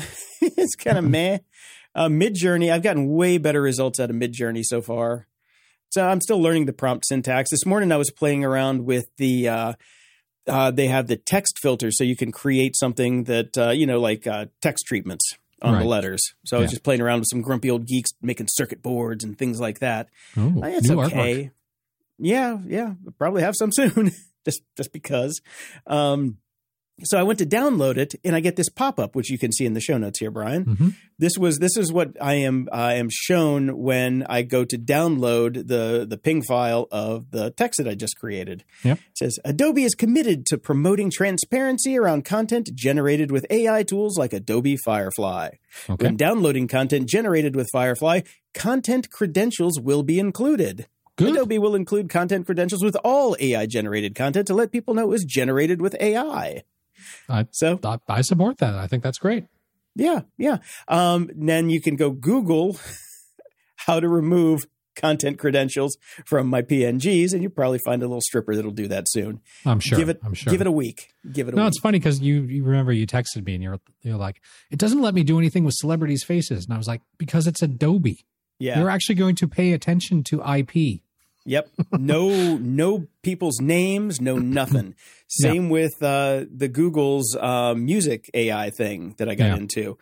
It's kind of meh. Uh, Midjourney, I've gotten way better results out of Midjourney so far. So I'm still learning the prompt syntax. This morning I was playing around with the, uh, uh, they have the text filter, so you can create something that, uh, you know, like uh, text treatments on right. the letters. So I was yeah. just playing around with some grumpy old geeks making circuit boards and things like that. Oh, it's new okay. Artwork. Yeah, yeah. We'll probably have some soon, just just because. Um, so I went to download it, and I get this pop-up, which you can see in the show notes here, Brian. Mm-hmm. This was this is what I am I am shown when I go to download the the ping file of the text that I just created. Yep. It says, Adobe is committed to promoting transparency around content generated with A I tools like Adobe Firefly. Okay. When downloading content generated with Firefly, content credentials will be included. Good. Adobe will include content credentials with all A I-generated content to let people know it was generated with A I. I, so I, I support that. I think that's great. Yeah, yeah. Um, then you can go Google how to remove content credentials from my P N Gs, and you probably find a little stripper that'll do that soon. I'm sure. Give it, I'm sure. Give it a week. Give it a no, week. It's funny because you, you remember you texted me and you're you're like, it doesn't let me do anything with celebrities' faces. And I was like, because it's Adobe. Yeah. You're actually going to pay attention to I P. Yep. No, no people's names, no nothing. Same yeah. with uh, the Google's uh, music A I thing that I got yeah. into,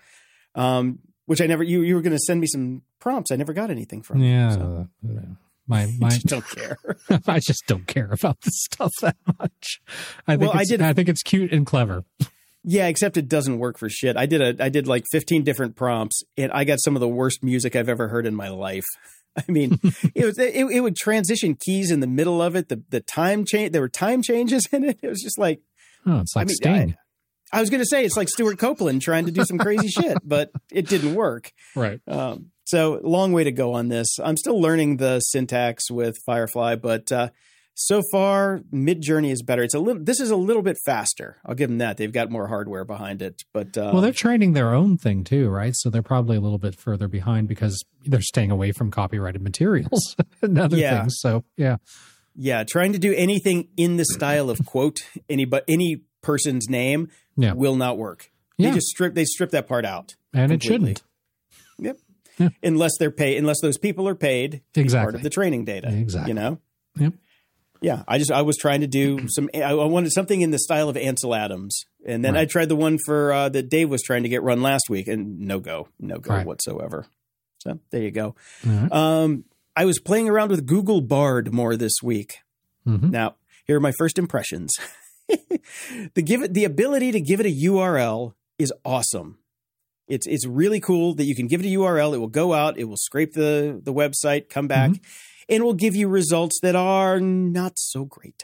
um, which I never. You you were going to send me some prompts. I never got anything from. Yeah, so. uh, my my. I just don't care. I just don't care about this stuff that much. I think well, it's, I did. I think it's cute and clever. Yeah, except it doesn't work for shit. I did a I did like fifteen different prompts, and I got some of the worst music I've ever heard in my life. I mean, it was it, it would transition keys in the middle of it. The the time change, there were time changes in it. It was just like, oh, it's like I mean, Sting. I, I was going to say it's like Stuart Copeland trying to do some crazy shit, but it didn't work. Right. Um, so long way to go on this. I'm still learning the syntax with Firefly, but uh, so far Midjourney is better. It's a little. This is a little bit faster. I'll give them that. They've got more hardware behind it. But uh, well, they're training their own thing too, right? So they're probably a little bit further behind because they're staying away from copyrighted materials and other yeah. things. So yeah, yeah, trying to do anything in the style of quote any but any person's name yeah. will not work. Yeah. They just strip. They strip that part out, and completely. It shouldn't. Yep. Yeah. Unless they're paid. Unless those people are paid to exactly. be part of the training data. Exactly. You know. Yep. Yeah, I just I was trying to do some. I wanted something in the style of Ansel Adams, and then right. I tried the one for uh, that Dave was trying to get run last week, and no go, no go right. whatsoever. So there you go. Right. Um, I was playing around with Google Bard more this week. Mm-hmm. Now, here are my first impressions. the give it the ability to give it a U R L is awesome. It's it's really cool that you can give it a U R L. It will go out. It will scrape the the website, come back. Mm-hmm. And will give you results that are not so great.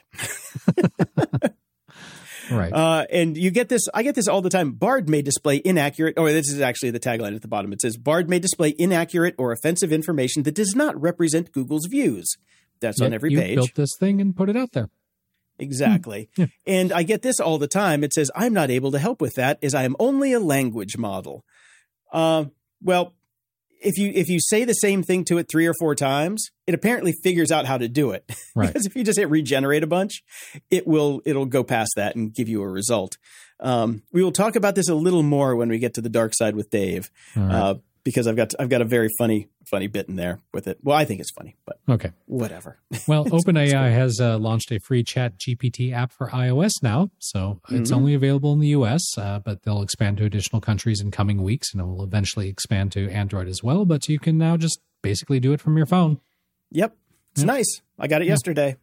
Right. Uh, and you get this, I get this all the time. Bard may display inaccurate, or this is actually the tagline at the bottom. It says, Bard may display inaccurate or offensive information that does not represent Google's views. That's Yet on every you page. You built this thing and put it out there. Exactly. Hmm. Yeah. And I get this all the time. It says, I'm not able to help with that as I am only a language model. Uh, well, If you if you say the same thing to it three or four times, it apparently figures out how to do it. Right. Because if you just hit regenerate a bunch, it will it'll go past that and give you a result. Um, we will talk about this a little more when we get to the dark side with Dave. Right. Uh, because I've got I've got a very funny funny bit in there with it. Well, I think it's funny, but okay, whatever. Well, It's- OpenAI it's cool. has uh, launched a free Chat G P T app for iOS now, so it's Mhm. only available in the U S, uh, but they'll expand to additional countries in coming weeks, and it will eventually expand to Android as well. But you can now just basically do it from your phone. Yep, it's Yep. nice. I got it yesterday.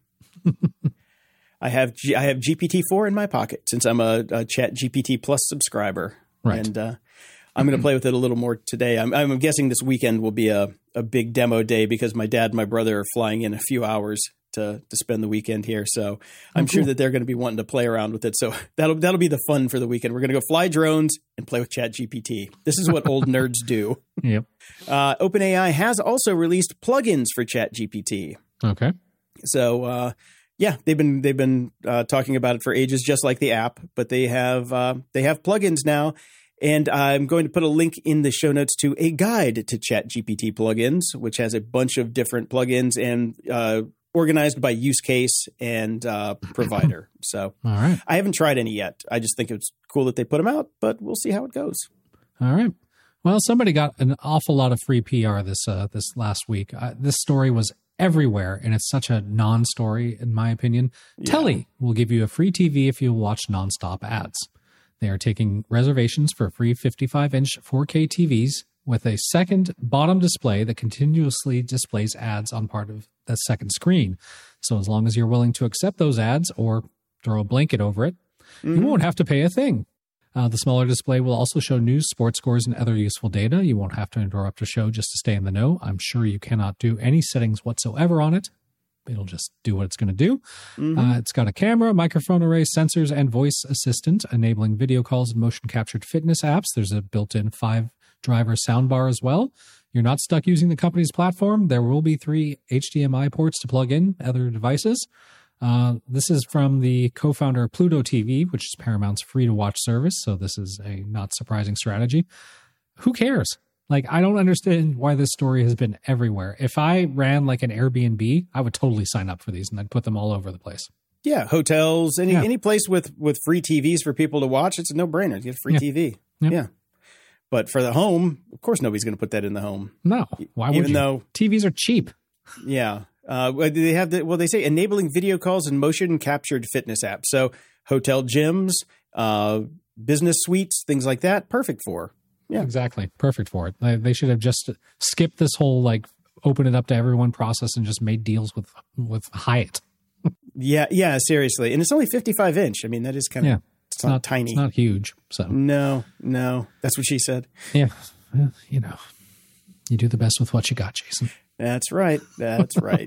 I have G- I have G P T four in my pocket since I'm a, a Chat G P T Plus subscriber, Right. and uh, I'm going to play with it a little more today. I'm, I'm guessing this weekend will be a, a big demo day because my dad and my brother are flying in a few hours to to spend the weekend here. So I'm sure cool. that they're going to be wanting to play around with it. So that'll that'll be the fun for the weekend. We're going to go fly drones and play with Chat G P T. This is what old nerds do. Yep. Uh, OpenAI has also released plugins for Chat G P T. Okay. So uh, yeah, they've been they've been uh, talking about it for ages, just like the app. But they have uh, they have plugins now, and I'm going to put a link in the show notes to a guide to Chat G P T plugins, which has a bunch of different plugins and uh, organized by use case and uh, provider. So All right. I haven't tried any yet. I just think it's cool that they put them out, but we'll see how it goes. All right. Well, somebody got an awful lot of free P R this uh, this last week. Uh, this story was everywhere, and it's such a non-story, in my opinion. Yeah. Telly will give you a free T V if you watch nonstop ads. They are taking reservations for free fifty-five inch four K T Vs with a second bottom display that continuously displays ads on part of that second screen. So as long as you're willing to accept those ads or throw a blanket over it, Mhm. you won't have to pay a thing. Uh, the smaller display will also show news, sports scores, and other useful data. You won't have to interrupt a show just to stay in the know. I'm sure you cannot do any settings whatsoever on it. It'll just do what it's going to do. Mhm. Uh, it's got a camera, microphone array, sensors, and voice assistant, enabling video calls and motion-captured fitness apps. There's a built-in five-driver soundbar as well. You're not stuck using the company's platform. There will be three H D M I ports to plug in other devices. Uh, this is from the co-founder of Pluto T V, which is Paramount's free-to-watch service. So this is a not surprising strategy. Who cares? Like, I don't understand why this story has been everywhere. If I ran like an Airbnb, I would totally sign up for these and I'd put them all over the place. Yeah, hotels, any Yeah. any place with with free T Vs for people to watch, it's a no brainer. You get a free Yeah. T V. Yep. Yeah, but for the home, of course, nobody's going to put that in the home. No, why would Even you? though- T Vs are cheap. Yeah, uh, well, they have the well, they say enabling video calls and motion captured fitness apps. So hotel gyms, uh, business suites, things like that, perfect for. Yeah. Exactly. Perfect for it. They, they should have just skipped this whole like open it up to everyone process and just made deals with with Hyatt. Yeah, yeah, seriously, and it's only fifty-five inch. I mean, that is kind of Yeah. it's, not, tiny. It's not huge. So No, no, that's what she said. yeah, Well, you know, you do the best with what you got, Jason. That's right. That's right.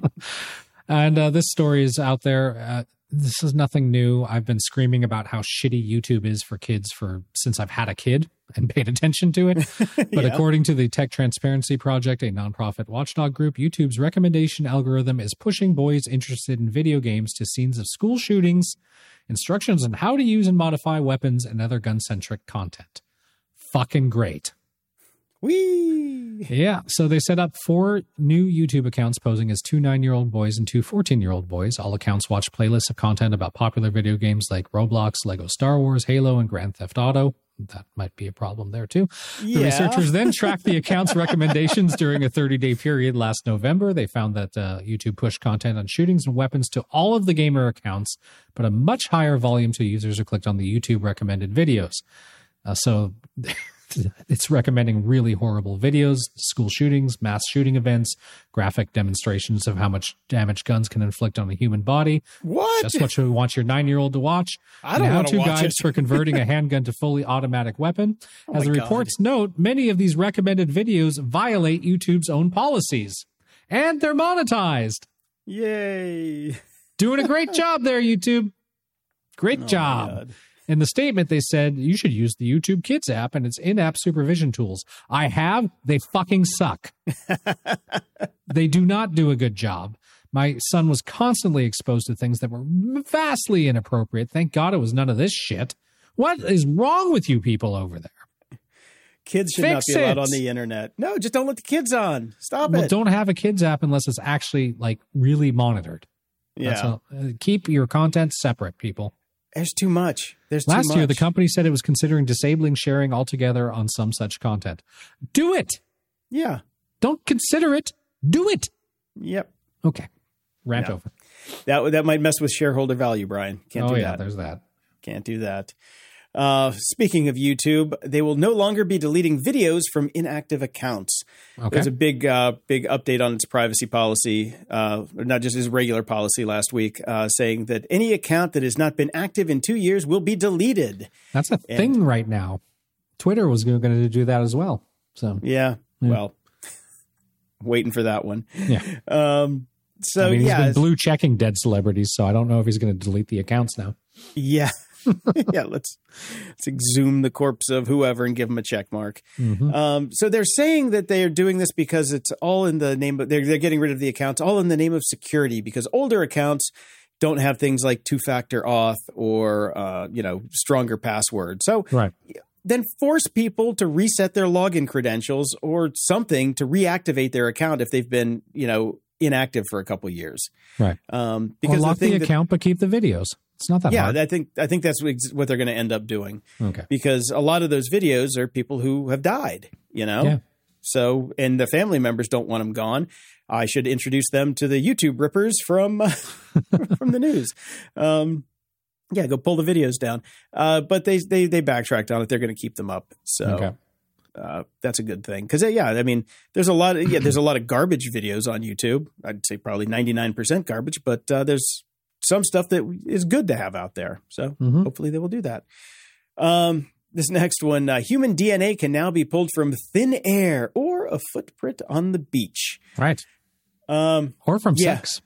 And uh, this story is out there. Uh, this is nothing new. I've been screaming about how shitty YouTube is for kids for since I've had a kid and paid attention to it. But Yeah. according to the Tech Transparency Project, a nonprofit watchdog group, YouTube's recommendation algorithm is pushing boys interested in video games to scenes of school shootings, instructions on how to use and modify weapons, and other gun-centric content. Fucking great. Whee! Yeah, so they set up four new YouTube accounts posing as two nine-year-old boys and two fourteen-year-old boys. All accounts watch playlists of content about popular video games like Roblox, Lego Star Wars, Halo, and Grand Theft Auto. That might be a problem there, too. The Yeah. researchers then tracked the account's recommendations during a thirty-day period last November. They found that uh, YouTube pushed content on shootings and weapons to all of the gamer accounts, but a much higher volume to users who clicked on the YouTube recommended videos. Uh, so... It's recommending really horrible videos, school shootings, mass shooting events, graphic demonstrations of how much damage guns can inflict on the human body. What? That's what you want your nine-year-old to watch. I don't And want to how-to watch guides it. for converting a handgun to fully automatic weapon. Oh As my the God. reports note, many of these recommended videos violate YouTube's own policies. And they're monetized. Yay! Doing a great job there, YouTube. Great Oh my job. God. In the statement, they said you should use the YouTube Kids app and its in-app supervision tools. I have. They fucking suck. They do not do a good job. My son was constantly exposed to things that were vastly inappropriate. Thank God it was none of this shit. What is wrong with you people over there? Kids should not Fix be allowed it. on the internet. No, just don't let the kids on. Stop Well, it. don't have a Kids app unless it's actually like really monitored. That's yeah, all. Uh, keep your content separate, people. there's too much. There's Last too much. year, the company said it was considering disabling sharing altogether on some such content. Do it. Yeah. Don't consider it. Do it. Yep. Okay. Rant Yeah. over. That that might mess with shareholder value, Brian. Can't oh, do yeah, that. there's that. Can't do that. Uh, speaking of YouTube, they will no longer be deleting videos from inactive accounts. Okay. There's a big, uh, big update on its privacy policy, uh, not just its regular policy last week, uh, saying that any account that has not been active in two years will be deleted. That's a And- thing right now. Twitter was going to do that as well. So Yeah. Yeah. Well, waiting for that one. yeah. Um, so I mean, he's yeah, been it's- blue checking dead celebrities, so I don't know if he's going to delete the accounts now. yeah, yeah. Let's let's exhume the corpse of whoever and give him a check mark. Mhm. Um, so they're saying that they are doing this because it's all in the name of they're they're getting rid of the accounts, all in the name of security. Because older accounts don't have things like two factor auth or uh, you know stronger passwords. So Right. then force people to reset their login credentials or something to reactivate their account if they've been you know inactive for a couple of years. Right. Um, Or because lock the, the, thing that- account, but keep the videos. It's not that yeah, hard. I think I think that's what what they're going to end up doing. Okay. Because a lot of those videos are people who have died, you know? Yeah. So, and the family members don't want them gone. I should introduce them to the YouTube rippers from uh, from the news. Um, yeah, go pull the videos down. Uh, but they they they backtracked on it. They're going to keep them up. So Okay. uh, that's a good thing. Because yeah, I mean, there's a lot of yeah, there's a lot of garbage videos on YouTube. I'd say probably ninety-nine percent garbage, but uh, there's some stuff that is good to have out there. So Mhm. hopefully they will do that. Um, this next one, uh, human D N A can now be pulled from thin air or a footprint on the beach. Right. Um, Or from Yeah. sex.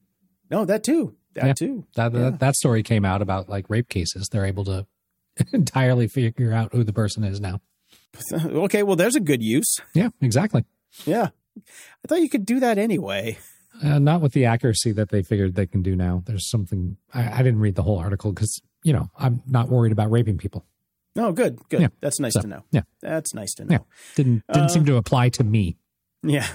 no, that too. That Yeah. too. That, Yeah. that that story came out about like rape cases. They're able to entirely figure out who the person is now. Okay, well, there's a good use. Yeah, exactly. Yeah. I thought you could do that anyway. Uh, not with the accuracy that they figured they can do now. There's something I, I didn't read the whole article because you know I'm not worried about raping people. Oh, good, good. Yeah. That's nice So, to know. yeah. That's nice to Yeah, know. didn't didn't Uh, seem to apply to me. Yeah.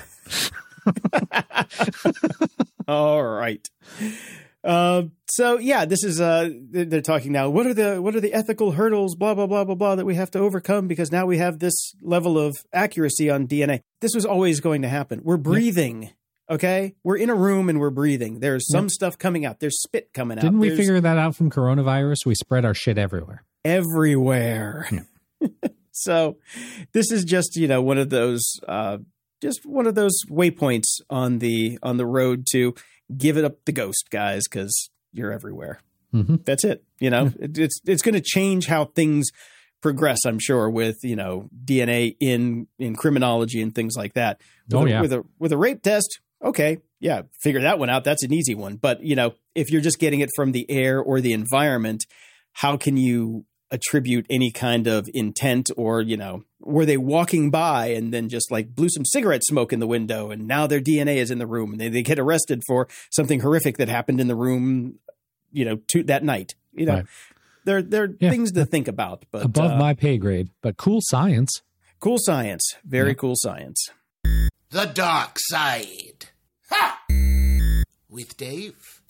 All right. Uh, so yeah, this is uh, they're they're talking now. What are the what are the ethical hurdles? Blah blah blah blah blah that we have to overcome because now we have this level of accuracy on D N A. This was always going to happen. We're breathing. Okay, we're in a room and we're breathing. There's some stuff coming out. There's spit coming out. Didn't we There's figure that out from coronavirus? We spread our shit everywhere. everywhere. So this is just, you know, one of those uh, just one of those waypoints on the on the road to give it up the ghost, guys, because you're everywhere. Mm-hmm. That's it. You know, it, it's it's going to change how things progress, I'm sure, with, you know, D N A in in criminology and things like that. With Oh, a, yeah. with a with a rape test, okay, yeah, figure that one out. That's an easy one. But, you know, if you're just getting it from the air or the environment, how can you attribute any kind of intent or, you know, were they walking by and then just like blew some cigarette smoke in the window and now their D N A is in the room and they, they get arrested for something horrific that happened in the room, you know, to that night, you know, Right. there, there are Yeah. things to think about, but Above uh, my pay grade, but cool science. cool science, very Yeah. cool science. The Dark Side. Ha! With Dave.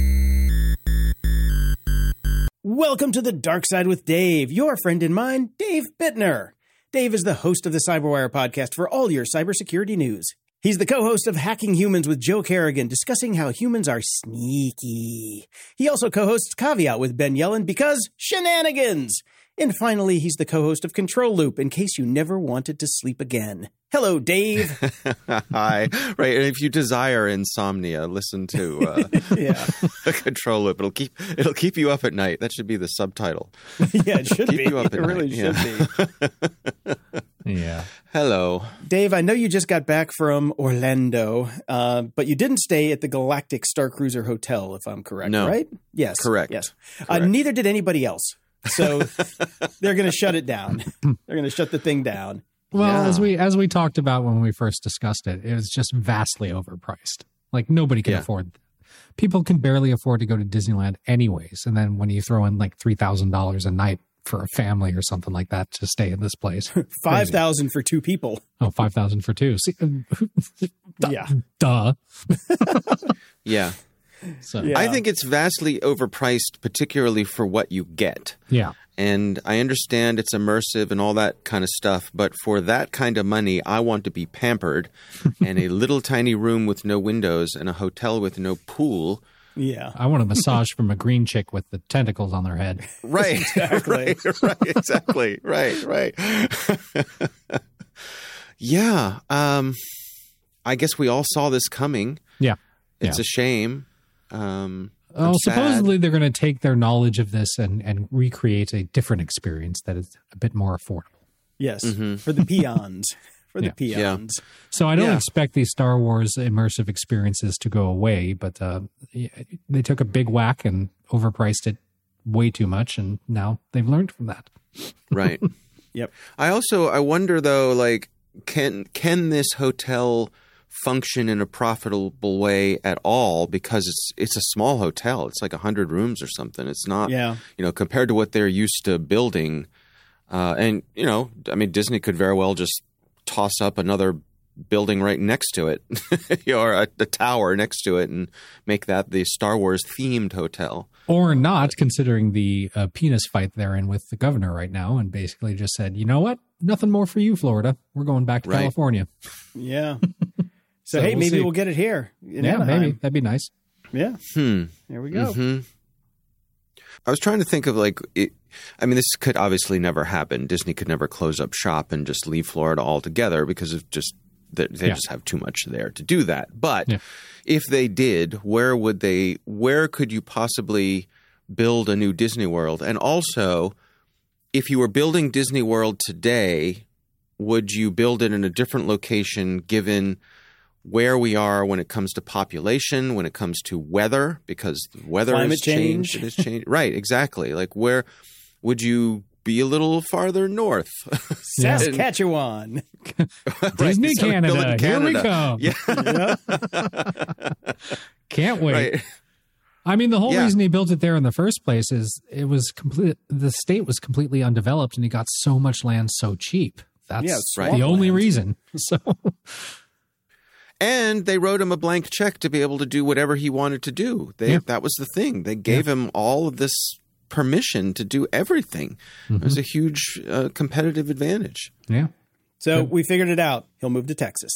Welcome to the Dark Side with Dave, your friend and mine, Dave Bittner. Dave is the host of the Cyberwire podcast for all your cybersecurity news. He's the co-host of Hacking Humans with Joe Kerrigan, discussing how humans are sneaky. He also co-hosts Caveat with Ben Yellen because shenanigans. And finally, he's the co-host of Control Loop, in case you never wanted to sleep again. Hello, Dave. Hi. Right. And if you desire insomnia, listen to uh, Yeah. Control Loop. It'll keep it'll keep you up at night. That should be the subtitle. Yeah, it should Keep be. you up It at really night, should yeah. be. Yeah. Hello. Dave, I know you just got back from Orlando, uh, but you didn't stay at the Galactic Star Cruiser Hotel, if I'm correct, No. right? Yes. Correct. Yes. Uh, Correct. neither did anybody else. So they're going to shut it down. They're going to shut the thing down. Well, Yeah. as we as we talked about when we first discussed it, it was just vastly overpriced. Like nobody can Yeah. afford. People can barely afford to go to Disneyland anyways, and then when you throw in like three thousand dollars a night for a family or something like that to stay in this place, five thousand for two people. oh, five thousand for two. See, Yeah. duh. Yeah. So Yeah. I think it's vastly overpriced, particularly for what you get. yeah, And I understand it's immersive and all that kind of stuff, but for that kind of money, I want to be pampered and a little tiny room with no windows and a hotel with no pool. Yeah. I want a massage from a green chick with the tentacles on their head. Right. Exactly. right, right, exactly. Right, right. yeah. Um, I guess we all saw this coming. Yeah. It's yeah. a shame. Um, Oh, I'm supposedly sad. they're going to take their knowledge of this and, and recreate a different experience that is a bit more affordable. Yes. Mm-hmm. For the peons. For the Yeah. peons. So I don't Yeah. expect these Star Wars immersive experiences to go away, but uh, they took a big whack and overpriced it way too much, and now they've learned from that. Right. Yep. I also, I wonder though, like, can, can this hotel function in a profitable way at all, because it's it's a small hotel. It's like a hundred rooms or something. It's not, Yeah. you know, compared to what they're used to building. Uh, and, you know, I mean, Disney could very well just toss up another building right next to it or a, a tower next to it and make that the Star Wars themed hotel. Or not, considering the uh, penis fight they're in with the governor right now, and basically just said, you know what? Nothing more for you, Florida. We're going back to Right. California. Yeah. So, So hey, we'll maybe see. we'll get it here. In Yeah, Anaheim. maybe. That'd be nice. Yeah. Hmm. There we go. Mm-hmm. I was trying to think of like, it, I mean, this could obviously never happen. Disney could never close up shop and just leave Florida altogether because of just they, they Yeah. just have too much there to do that. But Yeah. if they did, where would they? Where could you possibly build a new Disney World? And also, if you were building Disney World today, would you build it in a different location given where we are when it comes to population, when it comes to weather, because the weather Climate has changed. change. It has changed. Right, exactly. Like, where would you be a little farther north? Saskatchewan. Disney Right, so we build it Canada. in Here we Canada. come. Yeah. Can't wait. Right. I mean, the whole Yeah. reason he built it there in the first place is it was complete. The state was completely undeveloped, and he got so much land so cheap. That's Yeah, Right. the swamp only land. reason. So And they wrote him a blank check to be able to do whatever he wanted to do. They, Yeah. That was the thing. They gave him all of this permission to do everything. It was a huge uh, competitive advantage. yeah, So we figured it out. He'll move to Texas.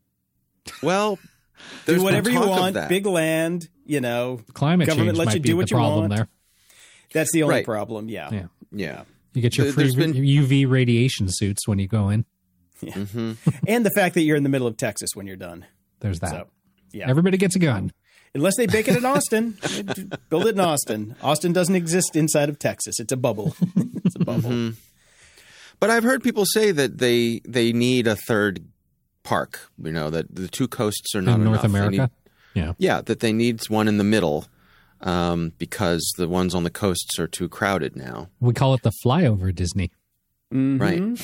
Well, there's Do whatever been you talk of want. that. Big land, you know. climate Government change lets might you be do the what you problem want. there. That's the only Right. problem. Yeah. Yeah, Yeah. you get your There- free there's been- U V radiation suits when you go in. Mm-hmm. And the fact that you're in the middle of Texas when you're done. There's that. So, yeah. Everybody gets a gun. Unless they bake it in Austin. Build it in Austin. Austin doesn't exist inside of Texas. It's a bubble. It's a bubble. Mm-hmm. But I've heard people say that they they need a third park. You know, that the two coasts are not In North enough. They America? need- Yeah. yeah, that they need one in the middle um, because the ones on the coasts are too crowded now. We call it the flyover Disney. Mhm. Right.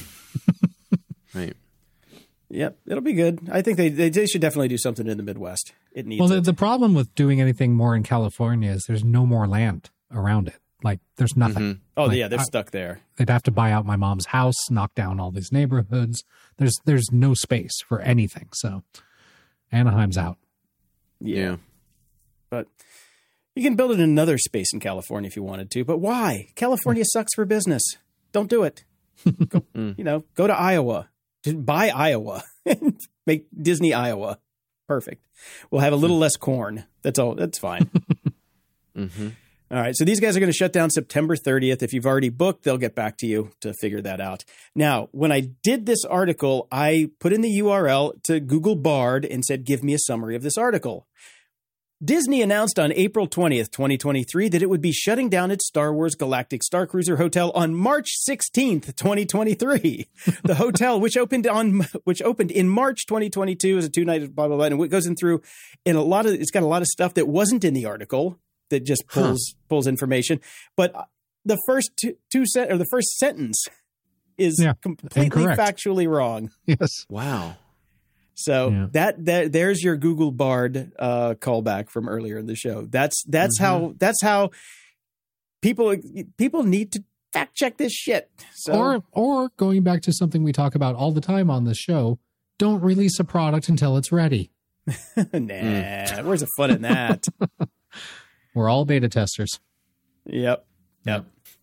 Right. Yep. It'll be good. I think they, they they should definitely do something in the Midwest. It needs Well, the, it. the problem with doing anything more in California is there's no more land around it. Like, there's nothing. Mhm. Oh, like, yeah. They're I- stuck there. They'd have to buy out my mom's house, knock down all these neighborhoods. There's there's no space for anything. So Anaheim's out. Yeah. Yeah. But you can build it in another space in California if you wanted to. But why? California sucks for business. Don't do it. Go, you know, go to Iowa. Just buy Iowa and make Disney Iowa. Perfect. We'll have a little less corn. That's all. That's fine. Mm-hmm. All right. So these guys are going to shut down September thirtieth. If you've already booked, they'll get back to you to figure that out. Now, when I did this article, I put in the U R L to Google Bard and said, give me a summary of this article. Disney announced on April twentieth, twenty twenty-three, that it would be shutting down its Star Wars Galactic Star Cruiser Hotel on March sixteenth, twenty twenty-three. The hotel, which opened on which opened in March twenty twenty-two, as a two-night blah blah blah, and it goes in through in a lot of it's got a lot of stuff that wasn't in the article that just pulls huh. pulls information. But the first two, two set or the first sentence is Yeah, completely incorrect. factually wrong. Yes. Wow. So Yeah. that, that there's your Google Bard uh, callback from earlier in the show. That's that's Mm-hmm. how that's how people people need to fact check this shit. So Or or going back to something we talk about all the time on this show, don't release a product until it's ready. nah, where's the fun in that? We're all beta testers. Yep, yep.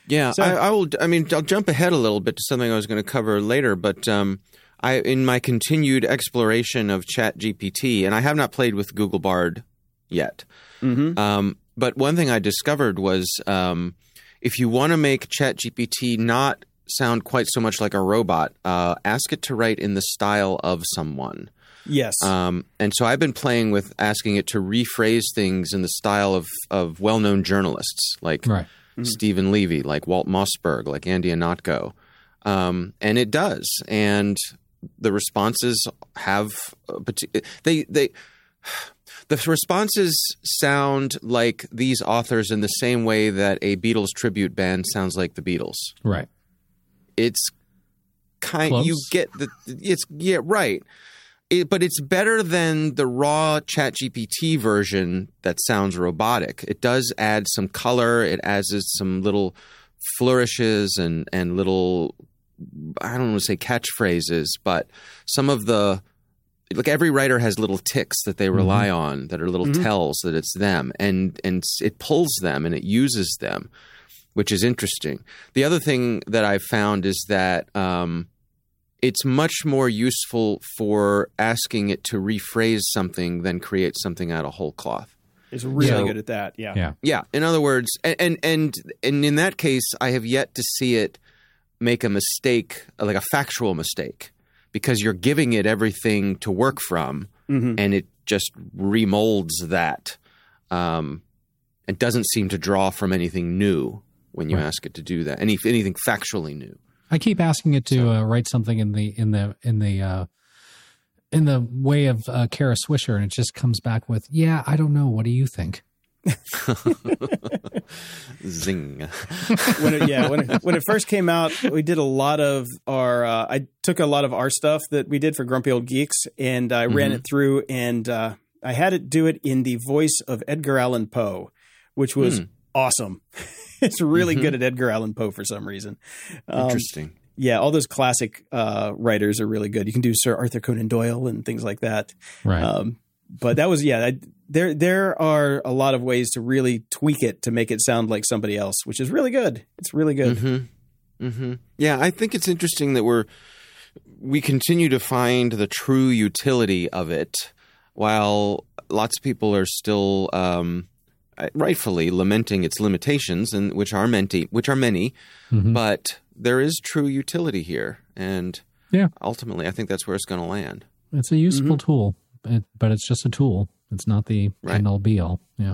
Yeah, So- I, I will. I mean, I'll jump ahead a little bit to something I was going to cover later, but um, I, in my continued exploration of ChatGPT, and I have not played with Google Bard yet. Mm-hmm. Um, but one thing I discovered was um, if you want to make ChatGPT not sound quite so much like a robot, uh, ask it to write in the style of someone. Yes. Um, and so I've been playing with asking it to rephrase things in the style of, of well-known journalists like Right. Stephen Levy, like Walt Mossberg, like Andy Ihnatko. Um, and it does. And the responses have – they they the responses sound like these authors in the same way that a Beatles tribute band sounds like the Beatles. Right. It's kind Close. you get the it's yeah right. It, but it's better than the raw ChatGPT version that sounds robotic. It does add some color. It adds some little flourishes and, and little, I don't want to say catchphrases, but some of the, like every writer has little ticks that they rely mm-hmm. on that are little mm-hmm. tells that it's them. And, and it pulls them and it uses them, which is interesting. The other thing that I've found is that um, it's much more useful for asking it to rephrase something than create something out of whole cloth. It's really So- good at that. Yeah. Yeah. Yeah. In other words, and, and and and in that case, I have yet to see it make a mistake, like a factual mistake, because you're giving it everything to work from, Mm-hmm. and it just remolds that. Um, it doesn't seem to draw from anything new when you Right. ask it to do that. Any anything factually new. I keep asking it to So- uh, write something in the in the in the uh, in the way of uh, Kara Swisher, and it just comes back with, "Yeah, I don't know. What do you think?" Zing. when it, yeah, when it, when it first came out, we did a lot of our. Uh, I took a lot of our stuff that we did for Grumpy Old Geeks, and I ran it through, and uh, I had it do it in the voice of Edgar Allan Poe, which was Hmm. awesome. It's really good at Edgar Allan Poe for some reason. Um, Interesting. yeah, all those classic uh, writers are really good. You can do Sir Arthur Conan Doyle and things like that. Right. Um, but that was yeah. I, there there are a lot of ways to really tweak it to make it sound like somebody else, which is really good. It's really good. Mm-hmm. Mm-hmm. Yeah, I think it's interesting that we're we continue to find the true utility of it, while lots of people are still um, rightfully lamenting its limitations, and which are many, which are many. Mhm. But there is true utility here, and Yeah. ultimately, I think that's where it's going to land. It's a useful tool, it, but it's just a tool. It's not the Right. end all be all. Yeah.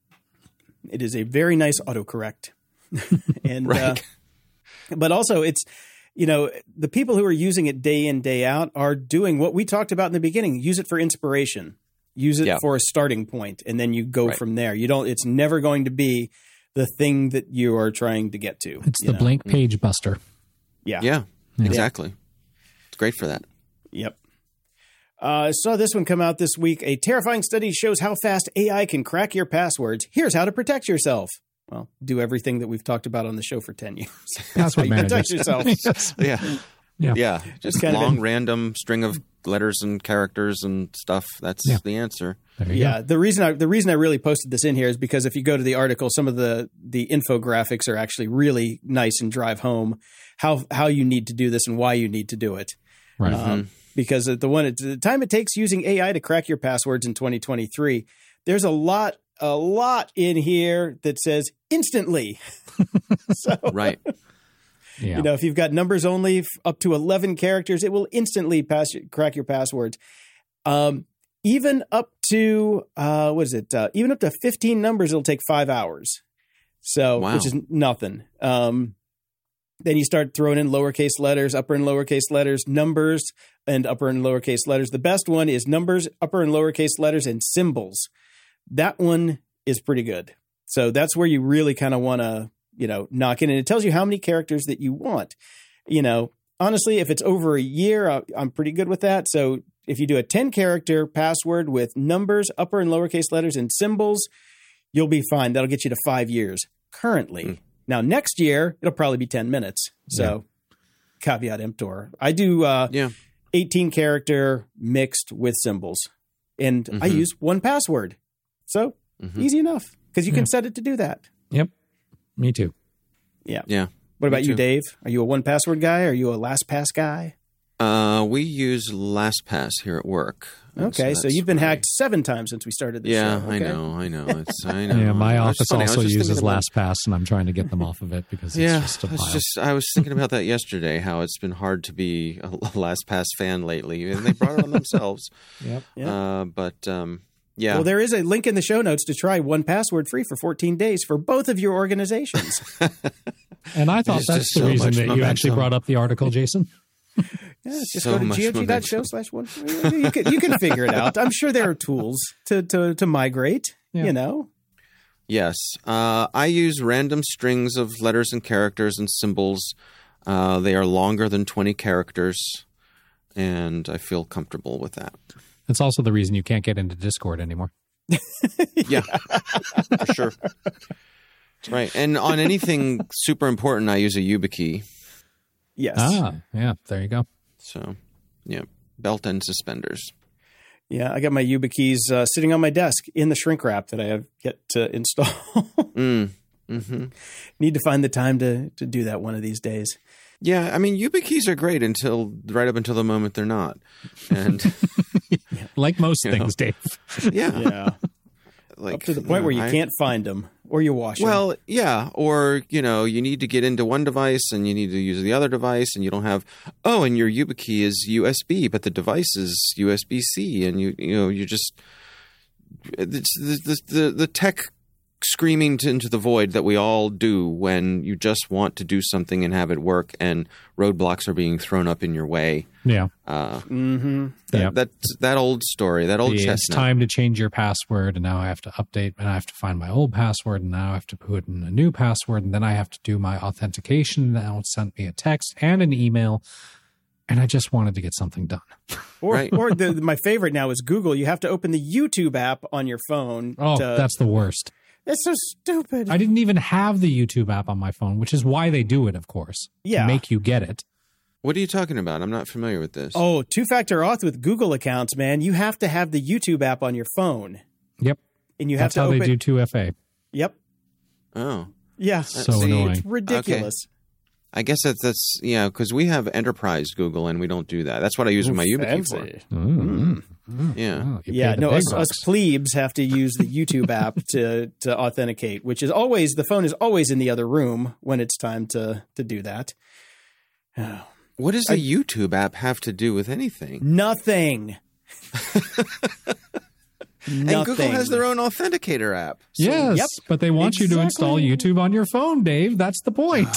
It is a very nice autocorrect, and Right. uh, but also it's you know the people who are using it day in day out are doing what we talked about in the beginning. Use it for inspiration. Use it Yeah. for a starting point, and then you go Right. from there. You don't. It's never going to be the thing that you are trying to get to. It's you the know? blank page buster. Yeah. Yeah, exactly. It's great for that. Yep. Uh, saw this one come out this week. A terrifying study shows how fast A I can crack your passwords. Here's how to protect yourself. Well, do everything that we've talked about on the show for ten years. That's how Password you protect managers. yourself. Yes. Yeah. Yeah. Yeah. Just kind of long, in- random string of letters and characters and stuff. That's Yeah. the answer. There you Yeah, the reason I the reason I really posted this in here is because if you go to the article, some of the the infographics are actually really nice and drive home how how you need to do this and why you need to do it. go. Right. Um, because at the one at the time it takes using A I to crack your passwords in twenty twenty-three, there's a lot a lot in here that says instantly. So Right. yeah. you know, if you've got numbers only f- up to eleven characters, it will instantly pass crack your passwords. Um, even up to uh, what is it? Uh, even up to fifteen numbers, it'll take five hours. So, Wow. which is nothing. Um, then you start throwing in lowercase letters, upper and lowercase letters, numbers, and upper and lowercase letters. The best one is numbers, upper and lowercase letters, and symbols. That one is pretty good. So that's where you really kind of want to, you know, knock in. And it tells you how many characters that you want. You know, honestly, if it's over a year, I- I'm pretty good with that. So if you do a ten character password with numbers, upper and lowercase letters, and symbols, you'll be fine. That'll get you to five years currently. Mm. Now, next year, it'll probably be ten minutes. So caveat emptor. I do uh, Yeah. eighteen character mixed with symbols. And I Mhm. use one password. So Mhm. easy enough because you Yeah. can set it to do that. Yep. Me too. Yeah. Yeah. What about Me you, too. Dave? Are you a one password guy? Are you a LastPass guy? Uh, we use LastPass here at work. And Okay, so, that's you've been why- hacked seven times since we started this Yeah, show. I okay? know, I know. It's I know. Yeah, my It's office funny, I was also just uses thinking about- LastPass, and I'm trying to get them off of it because it's Yeah, just a it's pile. just I was thinking about that yesterday. How it's been hard to be a LastPass fan lately, and they brought it on themselves. Yep. Yeah. Uh, but um, yeah, Well, there is a link in the show notes to try one password free for fourteen days for both of your organizations. And I thought It's that's just the so reason much that you actually momentum. brought up the article, Jason. Yeah, just So go to much G O G dot show momentum. slash one. You can, you can figure it out. I'm sure there are tools to, to, to migrate, Yeah. you know. yes. Uh, I use random strings of letters and characters and symbols. Uh, they are longer than twenty characters, and I feel comfortable with that. It's also the reason you can't get into Discord anymore. Yeah, for sure. Right, and on anything super important, I use a YubiKey. Yes. Ah, yeah, there you go. So, yeah, belt and suspenders. Yeah, I got my YubiKeys uh, sitting on my desk in the shrink wrap that I have yet to install. Mm. Mm-hmm. Need to find the time to, to do that one of these days. Yeah, I mean, YubiKeys are great until right up until the moment they're not, and Like most You know. things, Dave. yeah, Yeah. like Up to the point where you I- can't find them or you wash them. Well, yeah, or you know, you need to get into one device and you need to use the other device, and you don't have. Oh, and your YubiKey is U S B, but the device is U S B C, and you you know you just it's the the the, the tech screaming to, into the void that we all do when you just want to do something and have it work, and roadblocks are being thrown up in your way. Yeah. Uh, Mm-hmm. that, Yeah. that that old story, that old The- chestnut. it's time to change your password, and now I have to update, and I have to find my old password, and now I have to put in a new password, and then I have to do my authentication. Now it sent me a text and an email, and I just wanted to get something done. Or, Right. or the, my favorite now is Google. You have to open the YouTube app on your phone. Oh, to, that's the worst. that's so stupid. I didn't even have the YouTube app on my phone, which is why they do it, of course. Yeah. To make you get it. What are you talking about? I'm not familiar with this. Oh, two-factor auth with Google accounts, man. You have to have the YouTube app on your phone, Yep. and you have That's to how open. they do two F A. Yep. Oh. Yeah. So see, annoying. It's ridiculous. I guess that's that's yeah, because we have enterprise Google and we don't do that. That's what I use my YubiKey for. Fancy. Mm. Yeah. Oh, you Yeah, pay the no, big us, us bucks. plebes have to use the YouTube app to to authenticate, which is always the phone is always in the other room when it's time to to do that. Oh, What does the YouTube app have to do with anything? nothing. And Nothing. Google has their own authenticator app. So- Yes, Yep. but they want you to install Exactly. YouTube on your phone, Dave. That's the point.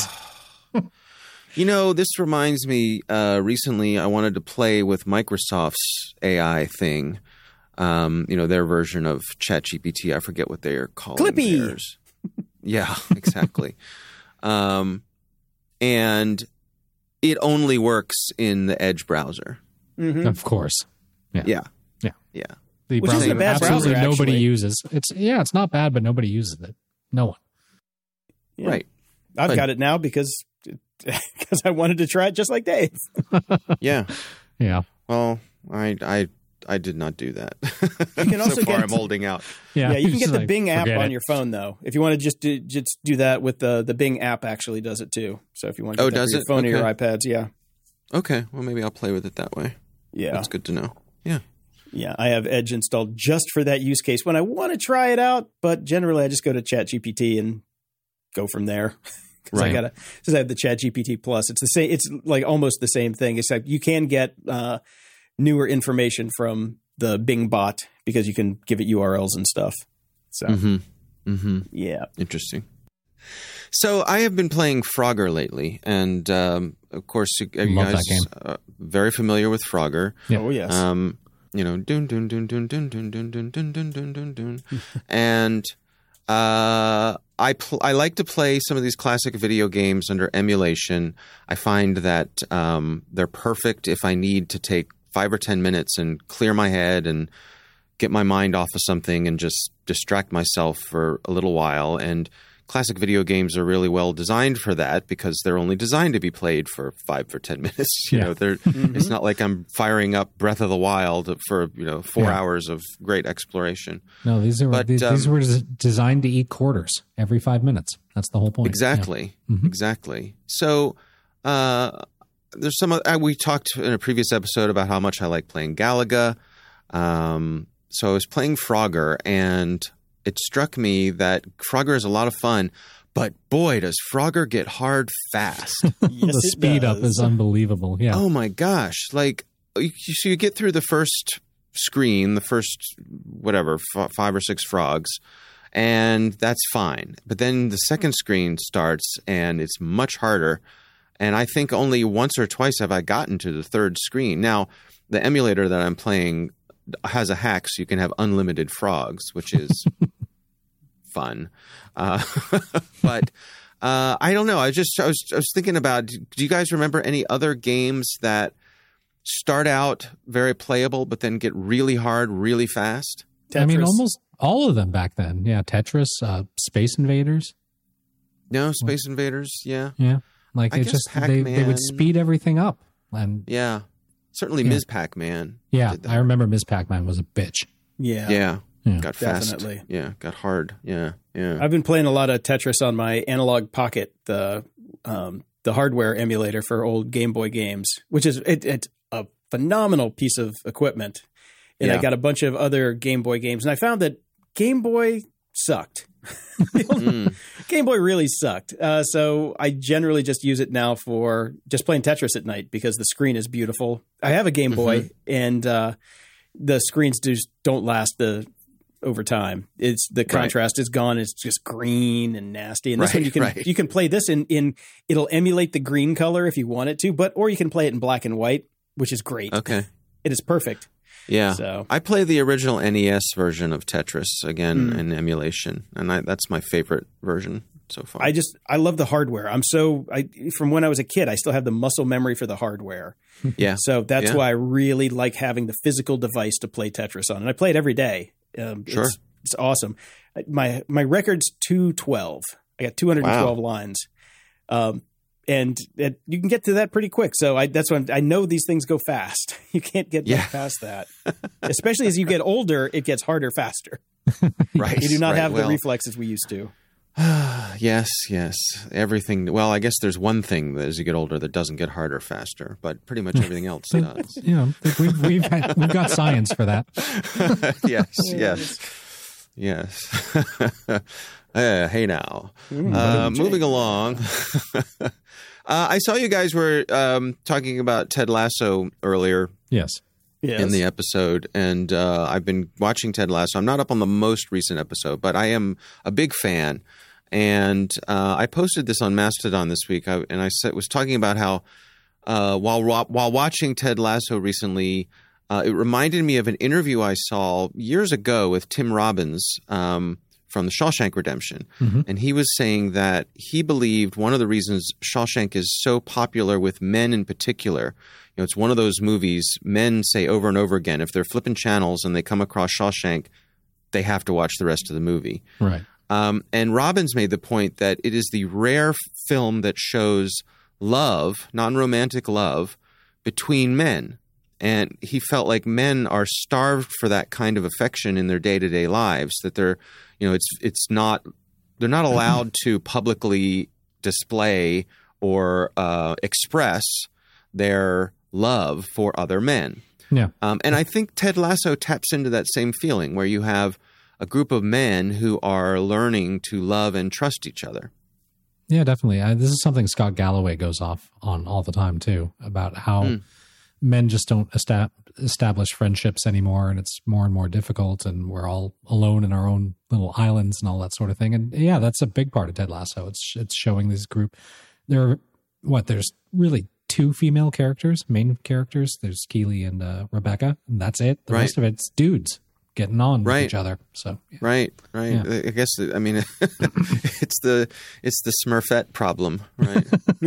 You know, this reminds me. Uh, recently, I wanted to play with Microsoft's A I thing. Um, you know, their version of ChatGPT. I forget what they're calling Clippy. theirs. Yeah, exactly. um, and it only works in the Edge browser. Mhm. Of course. Yeah, Yeah. yeah. The Which browser isn't a bad absolutely browser, nobody actually. uses. It's yeah, it's not bad, but nobody uses it. No one. Yeah. Right. I've But- got it now because because I wanted to try it just like Dave. Yeah. Yeah. Well, I I I did not do that. You can also so far, get- I'm holding out. Yeah. Yeah, you can It's get the like, Bing app forget on it. your phone though. If you want to just do, just do that with the the Bing app, actually does it too. So if you want to Oh, get that does for your it? phone or your Okay. iPads, yeah, Okay. Well, maybe I'll play with it that way. yeah, That's good to know. Yeah. yeah. I have Edge installed just for that use case when I want to try it out. But generally, I just go to ChatGPT and go from there. Because I Right. gotta, because I have the ChatGPT Plus. It's the same. It's like almost the same thing, except you can get uh, newer information from the Bing bot because you can give it U R Ls and stuff. So Mm-hmm. Mm-hmm. yeah, Interesting. So I have been playing Frogger lately, and um, of course, you, you Love that guys game. are very familiar with Frogger. Yep. oh yes, Um, you know, dun dun dun dun dun dun dun dun dun dun dun dun dun, and uh, I pl- I like to play some of these classic video games under emulation. I find that um, they're perfect if I need to take five or ten minutes and clear my head and get my mind off of something and just distract myself for a little while. And classic video games are really well designed for that because they're only designed to be played for five or ten minutes. You Yeah. know, they're it's not like I'm firing up Breath of the Wild for you know four Yeah. hours of great exploration. No, these are But, these, these um, were des- designed to eat quarters every five minutes. That's the whole point. Exactly. Yeah. Mm-hmm. Exactly. So uh, there's some, uh, we talked in a previous episode about how much I like playing Galaga. Um, so I was playing Frogger, and it struck me that Frogger is a lot of fun, but boy, does Frogger get hard fast. Yes, The speed up is unbelievable. Yeah. Oh my gosh. Like, you, so you get through the first screen, the first, whatever, f- five or six frogs, and that's fine. But then the second screen starts, and it's much harder. And I think only once or twice have I gotten to the third screen. Now, the emulator that I'm playing has a hack so you can have unlimited frogs, which is fun. Uh, but uh, I don't know. I just I was, I was thinking about, do you guys remember any other games that start out very playable but then get really hard really fast? Tetris. I mean, almost all of them back then. Yeah, Tetris, uh, Space Invaders. No, Space Invaders, yeah. Yeah, like I it guess just they, they Pac-Man. would speed everything up, and Yeah. Certainly Yeah. Miz Pac-Man. yeah, did that. I remember Miz Pac-Man was a bitch. Yeah. Yeah. Yeah. Got fast. Definitely. Yeah, got hard. Yeah, yeah. I've been playing a lot of Tetris on my Analog Pocket, the um, the hardware emulator for old Game Boy games, which is it, it's a phenomenal piece of equipment. And I Yeah. got a bunch of other Game Boy games, and I found that Game Boy sucked. Mm. Game Boy really sucked. Uh, so I generally just use it now for just playing Tetris at night because the screen is beautiful. I have a Game Boy, Mhm. and uh, the screens just don't last the over time. It's the contrast is gone. It's just green and nasty. And this Right, one you can right. you can play this in in it'll emulate the green color if you want it to, but or you can play it in black and white, which is great. Okay. It is perfect. Yeah. So I play the original N E S version of Tetris again Mm. in emulation, and I, that's my favorite version so far. I just I love the hardware. I'm so I from when I was a kid, I still have the muscle memory for the hardware. yeah. So that's Yeah. why I really like having the physical device to play Tetris on, and I play it every day. Um, Sure. it's, it's awesome. My my record's two twelve. I got two hundred twelve Wow. lines, um, and it, you can get to that pretty quick. So I that's when I know these things go fast. You can't get Yeah. much past that, especially as you get older. It gets harder faster. Right. You do not right. have well, the reflexes we used to. yes, yes. Everything. Well, I guess there's one thing that as you get older that doesn't get harder faster, but pretty much everything else does. You know, we've we've, had, we've got science for that. yes, yes, yes. uh, hey now. Mm, Uh, moving along. uh, I saw you guys were um, talking about Ted Lasso earlier Yes. Yes. in the episode, and uh, I've been watching Ted Lasso. I'm not up on the most recent episode, but I am a big fan. And uh, I posted this on Mastodon this week, I, and I said, was talking about how uh, while while watching Ted Lasso recently, uh, it reminded me of an interview I saw years ago with Tim Robbins um, from the Shawshank Redemption. Mhm. And he was saying that he believed one of the reasons Shawshank is so popular with men in particular, you know, it's one of those movies men say over and over again, if they're flipping channels and they come across Shawshank, they have to watch the rest of the movie. Right. Um, and Robbins made the point that it is the rare film that shows love, non-romantic love, between men. And he felt like men are starved for that kind of affection in their day-to-day lives, that they're, you know, it's it's not, they're not allowed to publicly display or uh, express their love for other men. Yeah. Um, and I think Ted Lasso taps into that same feeling where you have a group of men who are learning to love and trust each other. Yeah, definitely. Uh, this is something Scott Galloway goes off on all the time too, about how Mm. men just don't esta- establish friendships anymore, and it's more and more difficult, and we're all alone in our own little islands and all that sort of thing. And yeah, that's a big part of Ted Lasso. It's it's showing this group. There are what there's really two female characters, main characters. There's Keely and uh, Rebecca, and that's it. The Right. rest of it's dudes getting on Right. with each other. So yeah. Right, right. Yeah. I guess I mean it's the it's the Smurfette problem, right?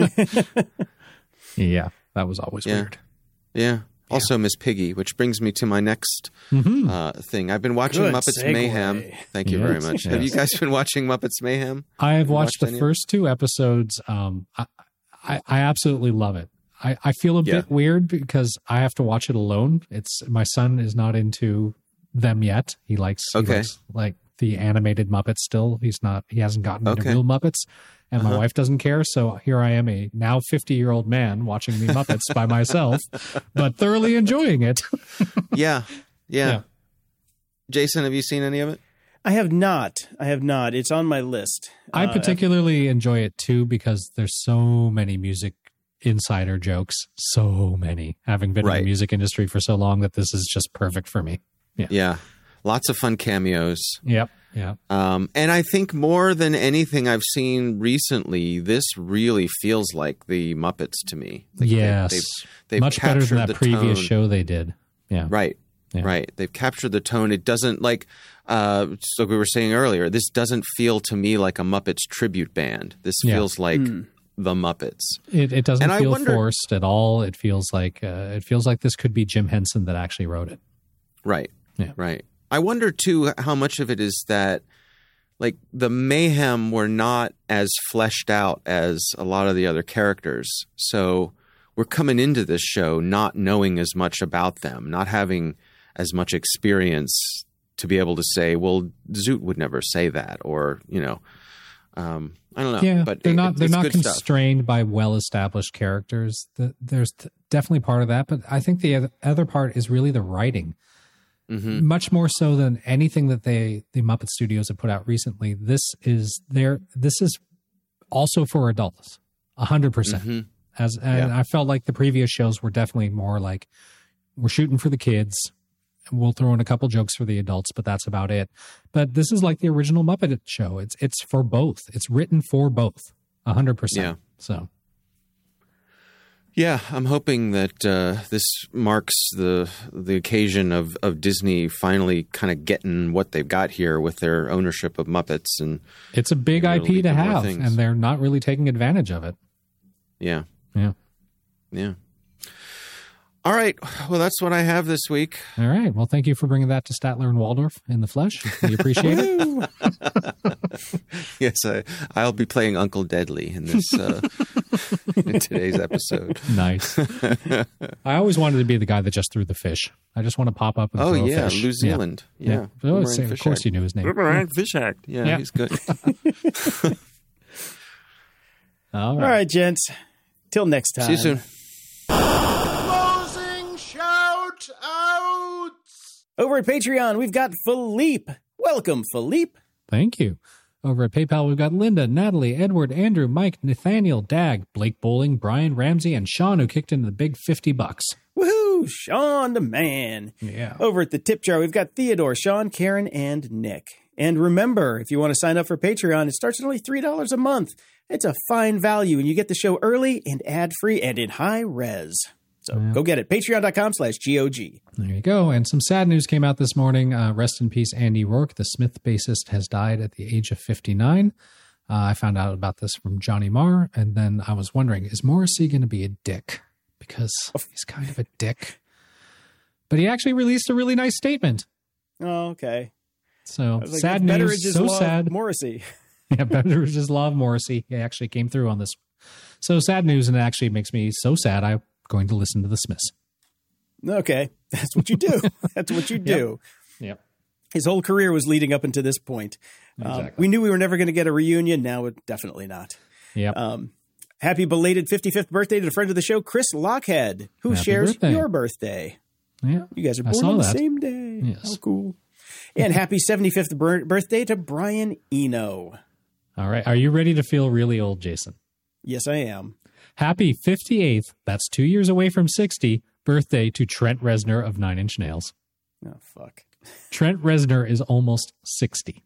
yeah, that was always Yeah. weird. Yeah. Also Miss Piggy, which brings me to my next Mm-hmm. uh, thing. I've been watching Good Muppets segue. Mayhem. Thank you Yes, very much. Have you yes. guys been watching Muppets Mayhem? I have You watched watched the any of first two episodes. Um, I, I, I absolutely love it. I, I feel a Yeah. bit weird because I have to watch it alone. It's my son is not into them yet. He likes, he Okay. likes like the animated Muppets still. He's not, he hasn't gotten into Okay. real Muppets. And my Uh-huh. wife doesn't care. So here I am, a now fifty-year-old man watching the Muppets by myself, but thoroughly enjoying it. Yeah, yeah. Yeah. Jason, have you seen any of it? I have not. I have not. It's on my list. I Uh, particularly enjoy it too because there's so many music insider jokes, so many. Having been in Right. the music industry for so long, that this is just perfect for me. Yeah. Yeah, lots of fun cameos. Yep. Yeah. Um, and I think more than anything I've seen recently, this really feels like the Muppets to me. Like they- Yes. they've, they've Much better than captured that the previous tone. show they did. Yeah. Right. Yeah. Right. They've captured the tone. It doesn't like, uh, like we were saying earlier, this doesn't feel to me like a Muppets tribute band. This Yeah. feels like the Muppets. It, it doesn't And I feel wonder- forced at all. It feels like uh, it feels like this could be Jim Henson that actually wrote it. Right. Yeah. Right. I wonder too how much of it is that like the mayhem were not as fleshed out as a lot of the other characters. So we're coming into this show not knowing as much about them, not having as much experience to be able to say, well, Zoot would never say that, or, you know, um, I don't know. Yeah, but they're it- not it- they're it's not good stuff. constrained by well-established characters. The, there's t- definitely part of that, but I think the other, other part is really the writing. Mm-hmm. Much more so than anything that they the Muppet Studios have put out recently. This is their this is also for adults, a hundred percent. Mm-hmm. As and Yeah. I felt like the previous shows were definitely more like we're shooting for the kids. We'll throw in a couple jokes for the adults, but that's about it. But this is like the original Muppet show. It's it's for both. It's written for both, a hundred Yeah. percent. So Yeah, I'm hoping that uh, this marks the the occasion of, of Disney finally kind of getting what they've got here with their ownership of Muppets, and it's a big I It'll P lead to to more have, things. and they're not really taking advantage of it. yeah, Yeah. yeah. All right, well, that's what I have this week. All right. Well, thank you for bringing that to Statler and Waldorf in the flesh. We appreciate it. Yes, I, I'll be playing Uncle Deadly in this uh, in today's episode. Nice. I always wanted to be the guy that just threw the fish. I just want to pop up and Oh throw a yeah, fish. New Zealand. Yeah, Yeah. Oh, Boomerang it's- of Fish course Act. you knew his name. Boomerang Fish Act. Yeah, Yeah. he's good. All All right. right, gents. Till next time. See you soon. Closing shout outs. Over at Patreon, we've got Philippe. Welcome, Philippe. Thank you. Over at PayPal, we've got Linda, Natalie, Edward, Andrew, Mike, Nathaniel, Dag, Blake Bowling, Brian Ramsey, and Sean, who kicked in the big fifty bucks. Woohoo! Sean the man. Yeah. Over at the tip jar, we've got Theodore, Sean, Karen, and Nick. And remember, if you want to sign up for Patreon, it starts at only three dollars a month. It's a fine value, and you get the show early and ad-free and in high res. So Yeah. go get it. Patreon.com slash G-O-G. There you go. And some sad news came out this morning. Uh, rest in peace, Andy Rourke, the Smith bassist, has died at the age of fifty-nine. Uh, I found out about this from Johnny Marr, and then I was wondering, is Morrissey going to be a dick? Because he's kind of a dick. But he actually released a really nice statement. Oh, okay. So I was like, sad that's news, Betteridge's so Law of sad. Morrissey. Yeah, Betteridge's Law of Morrissey. He actually came through on this. So sad news, and it actually makes me so sad I'm going to listen to the Smiths. Okay. That's what you do. That's what you do. Yep. His whole career was leading up into this point. Um, Exactly. we knew we were never going to get a reunion. Now, it definitely not. Yep. Um, happy belated fifty-fifth birthday to the friend of the show, Chris Lockhead, who Happy shares birthday. your birthday. yeah. You guys are I born saw on the that. same day. Yes. How cool. And happy seventy-fifth bir- birthday to Brian Eno. All right. Are you ready to feel really old, Jason? Yes, I am. Happy fifty-eighth, that's two years away from sixty, birthday to Trent Reznor of Nine Inch Nails. Oh, fuck. Trent Reznor is almost sixty.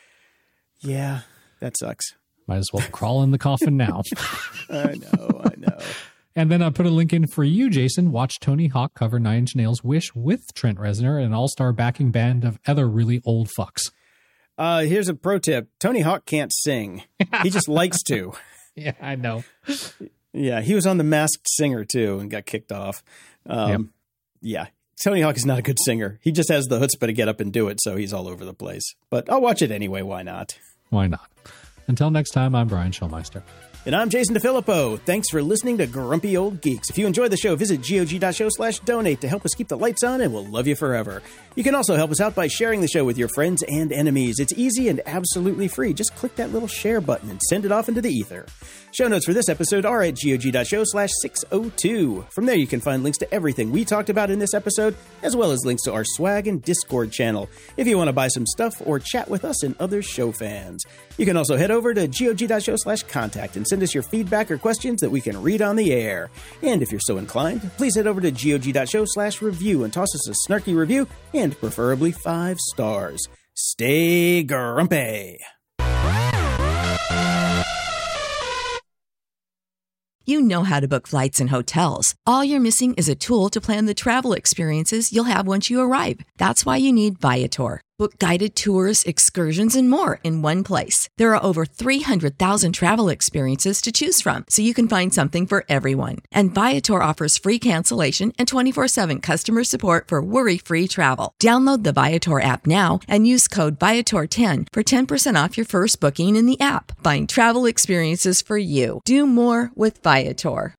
Yeah, that sucks. Might as well crawl in the coffin now. I know, I know. And then I put a link in for you, Jason. Watch Tony Hawk cover Nine Inch Nails' Wish with Trent Reznor and an all-star backing band of other really old fucks. Uh, here's a pro tip. Tony Hawk can't sing. He just likes to. Yeah, I know. Yeah, he was on The Masked Singer, too, and got kicked off. Um, Yep. Yeah, Tony Hawk is not a good singer. He just has the chutzpah to get up and do it, so he's all over the place. But I'll watch it anyway. Why not? Why not? Until next time, I'm Brian Schulmeister. And I'm Jason DeFilippo. Thanks for listening to Grumpy Old Geeks. If you enjoyed the show, visit G O G dot show slash donate to help us keep the lights on, and we'll love you forever. You can also help us out by sharing the show with your friends and enemies. It's easy and absolutely free. Just click that little share button and send it off into the ether. Show notes for this episode are at gog.show slash 602. From there, you can find links to everything we talked about in this episode, as well as links to our swag and Discord channel, if you want to buy some stuff or chat with us and other show fans. You can also head over to gog.show slash contact and send us your feedback or questions that we can read on the air. And if you're so inclined, please head over to gog.show slash review and toss us a snarky review, and preferably five stars. Stay grumpy. You know how to book flights and hotels. All you're missing is a tool to plan the travel experiences you'll have once you arrive. That's why you need Viator. Book guided tours, excursions, and more in one place. There are over three hundred thousand travel experiences to choose from, so you can find something for everyone. And Viator offers free cancellation and twenty-four seven customer support for worry-free travel. Download the Viator app now and use code Viator ten for ten percent off your first booking in the app. Find travel experiences for you. Do more with Viator.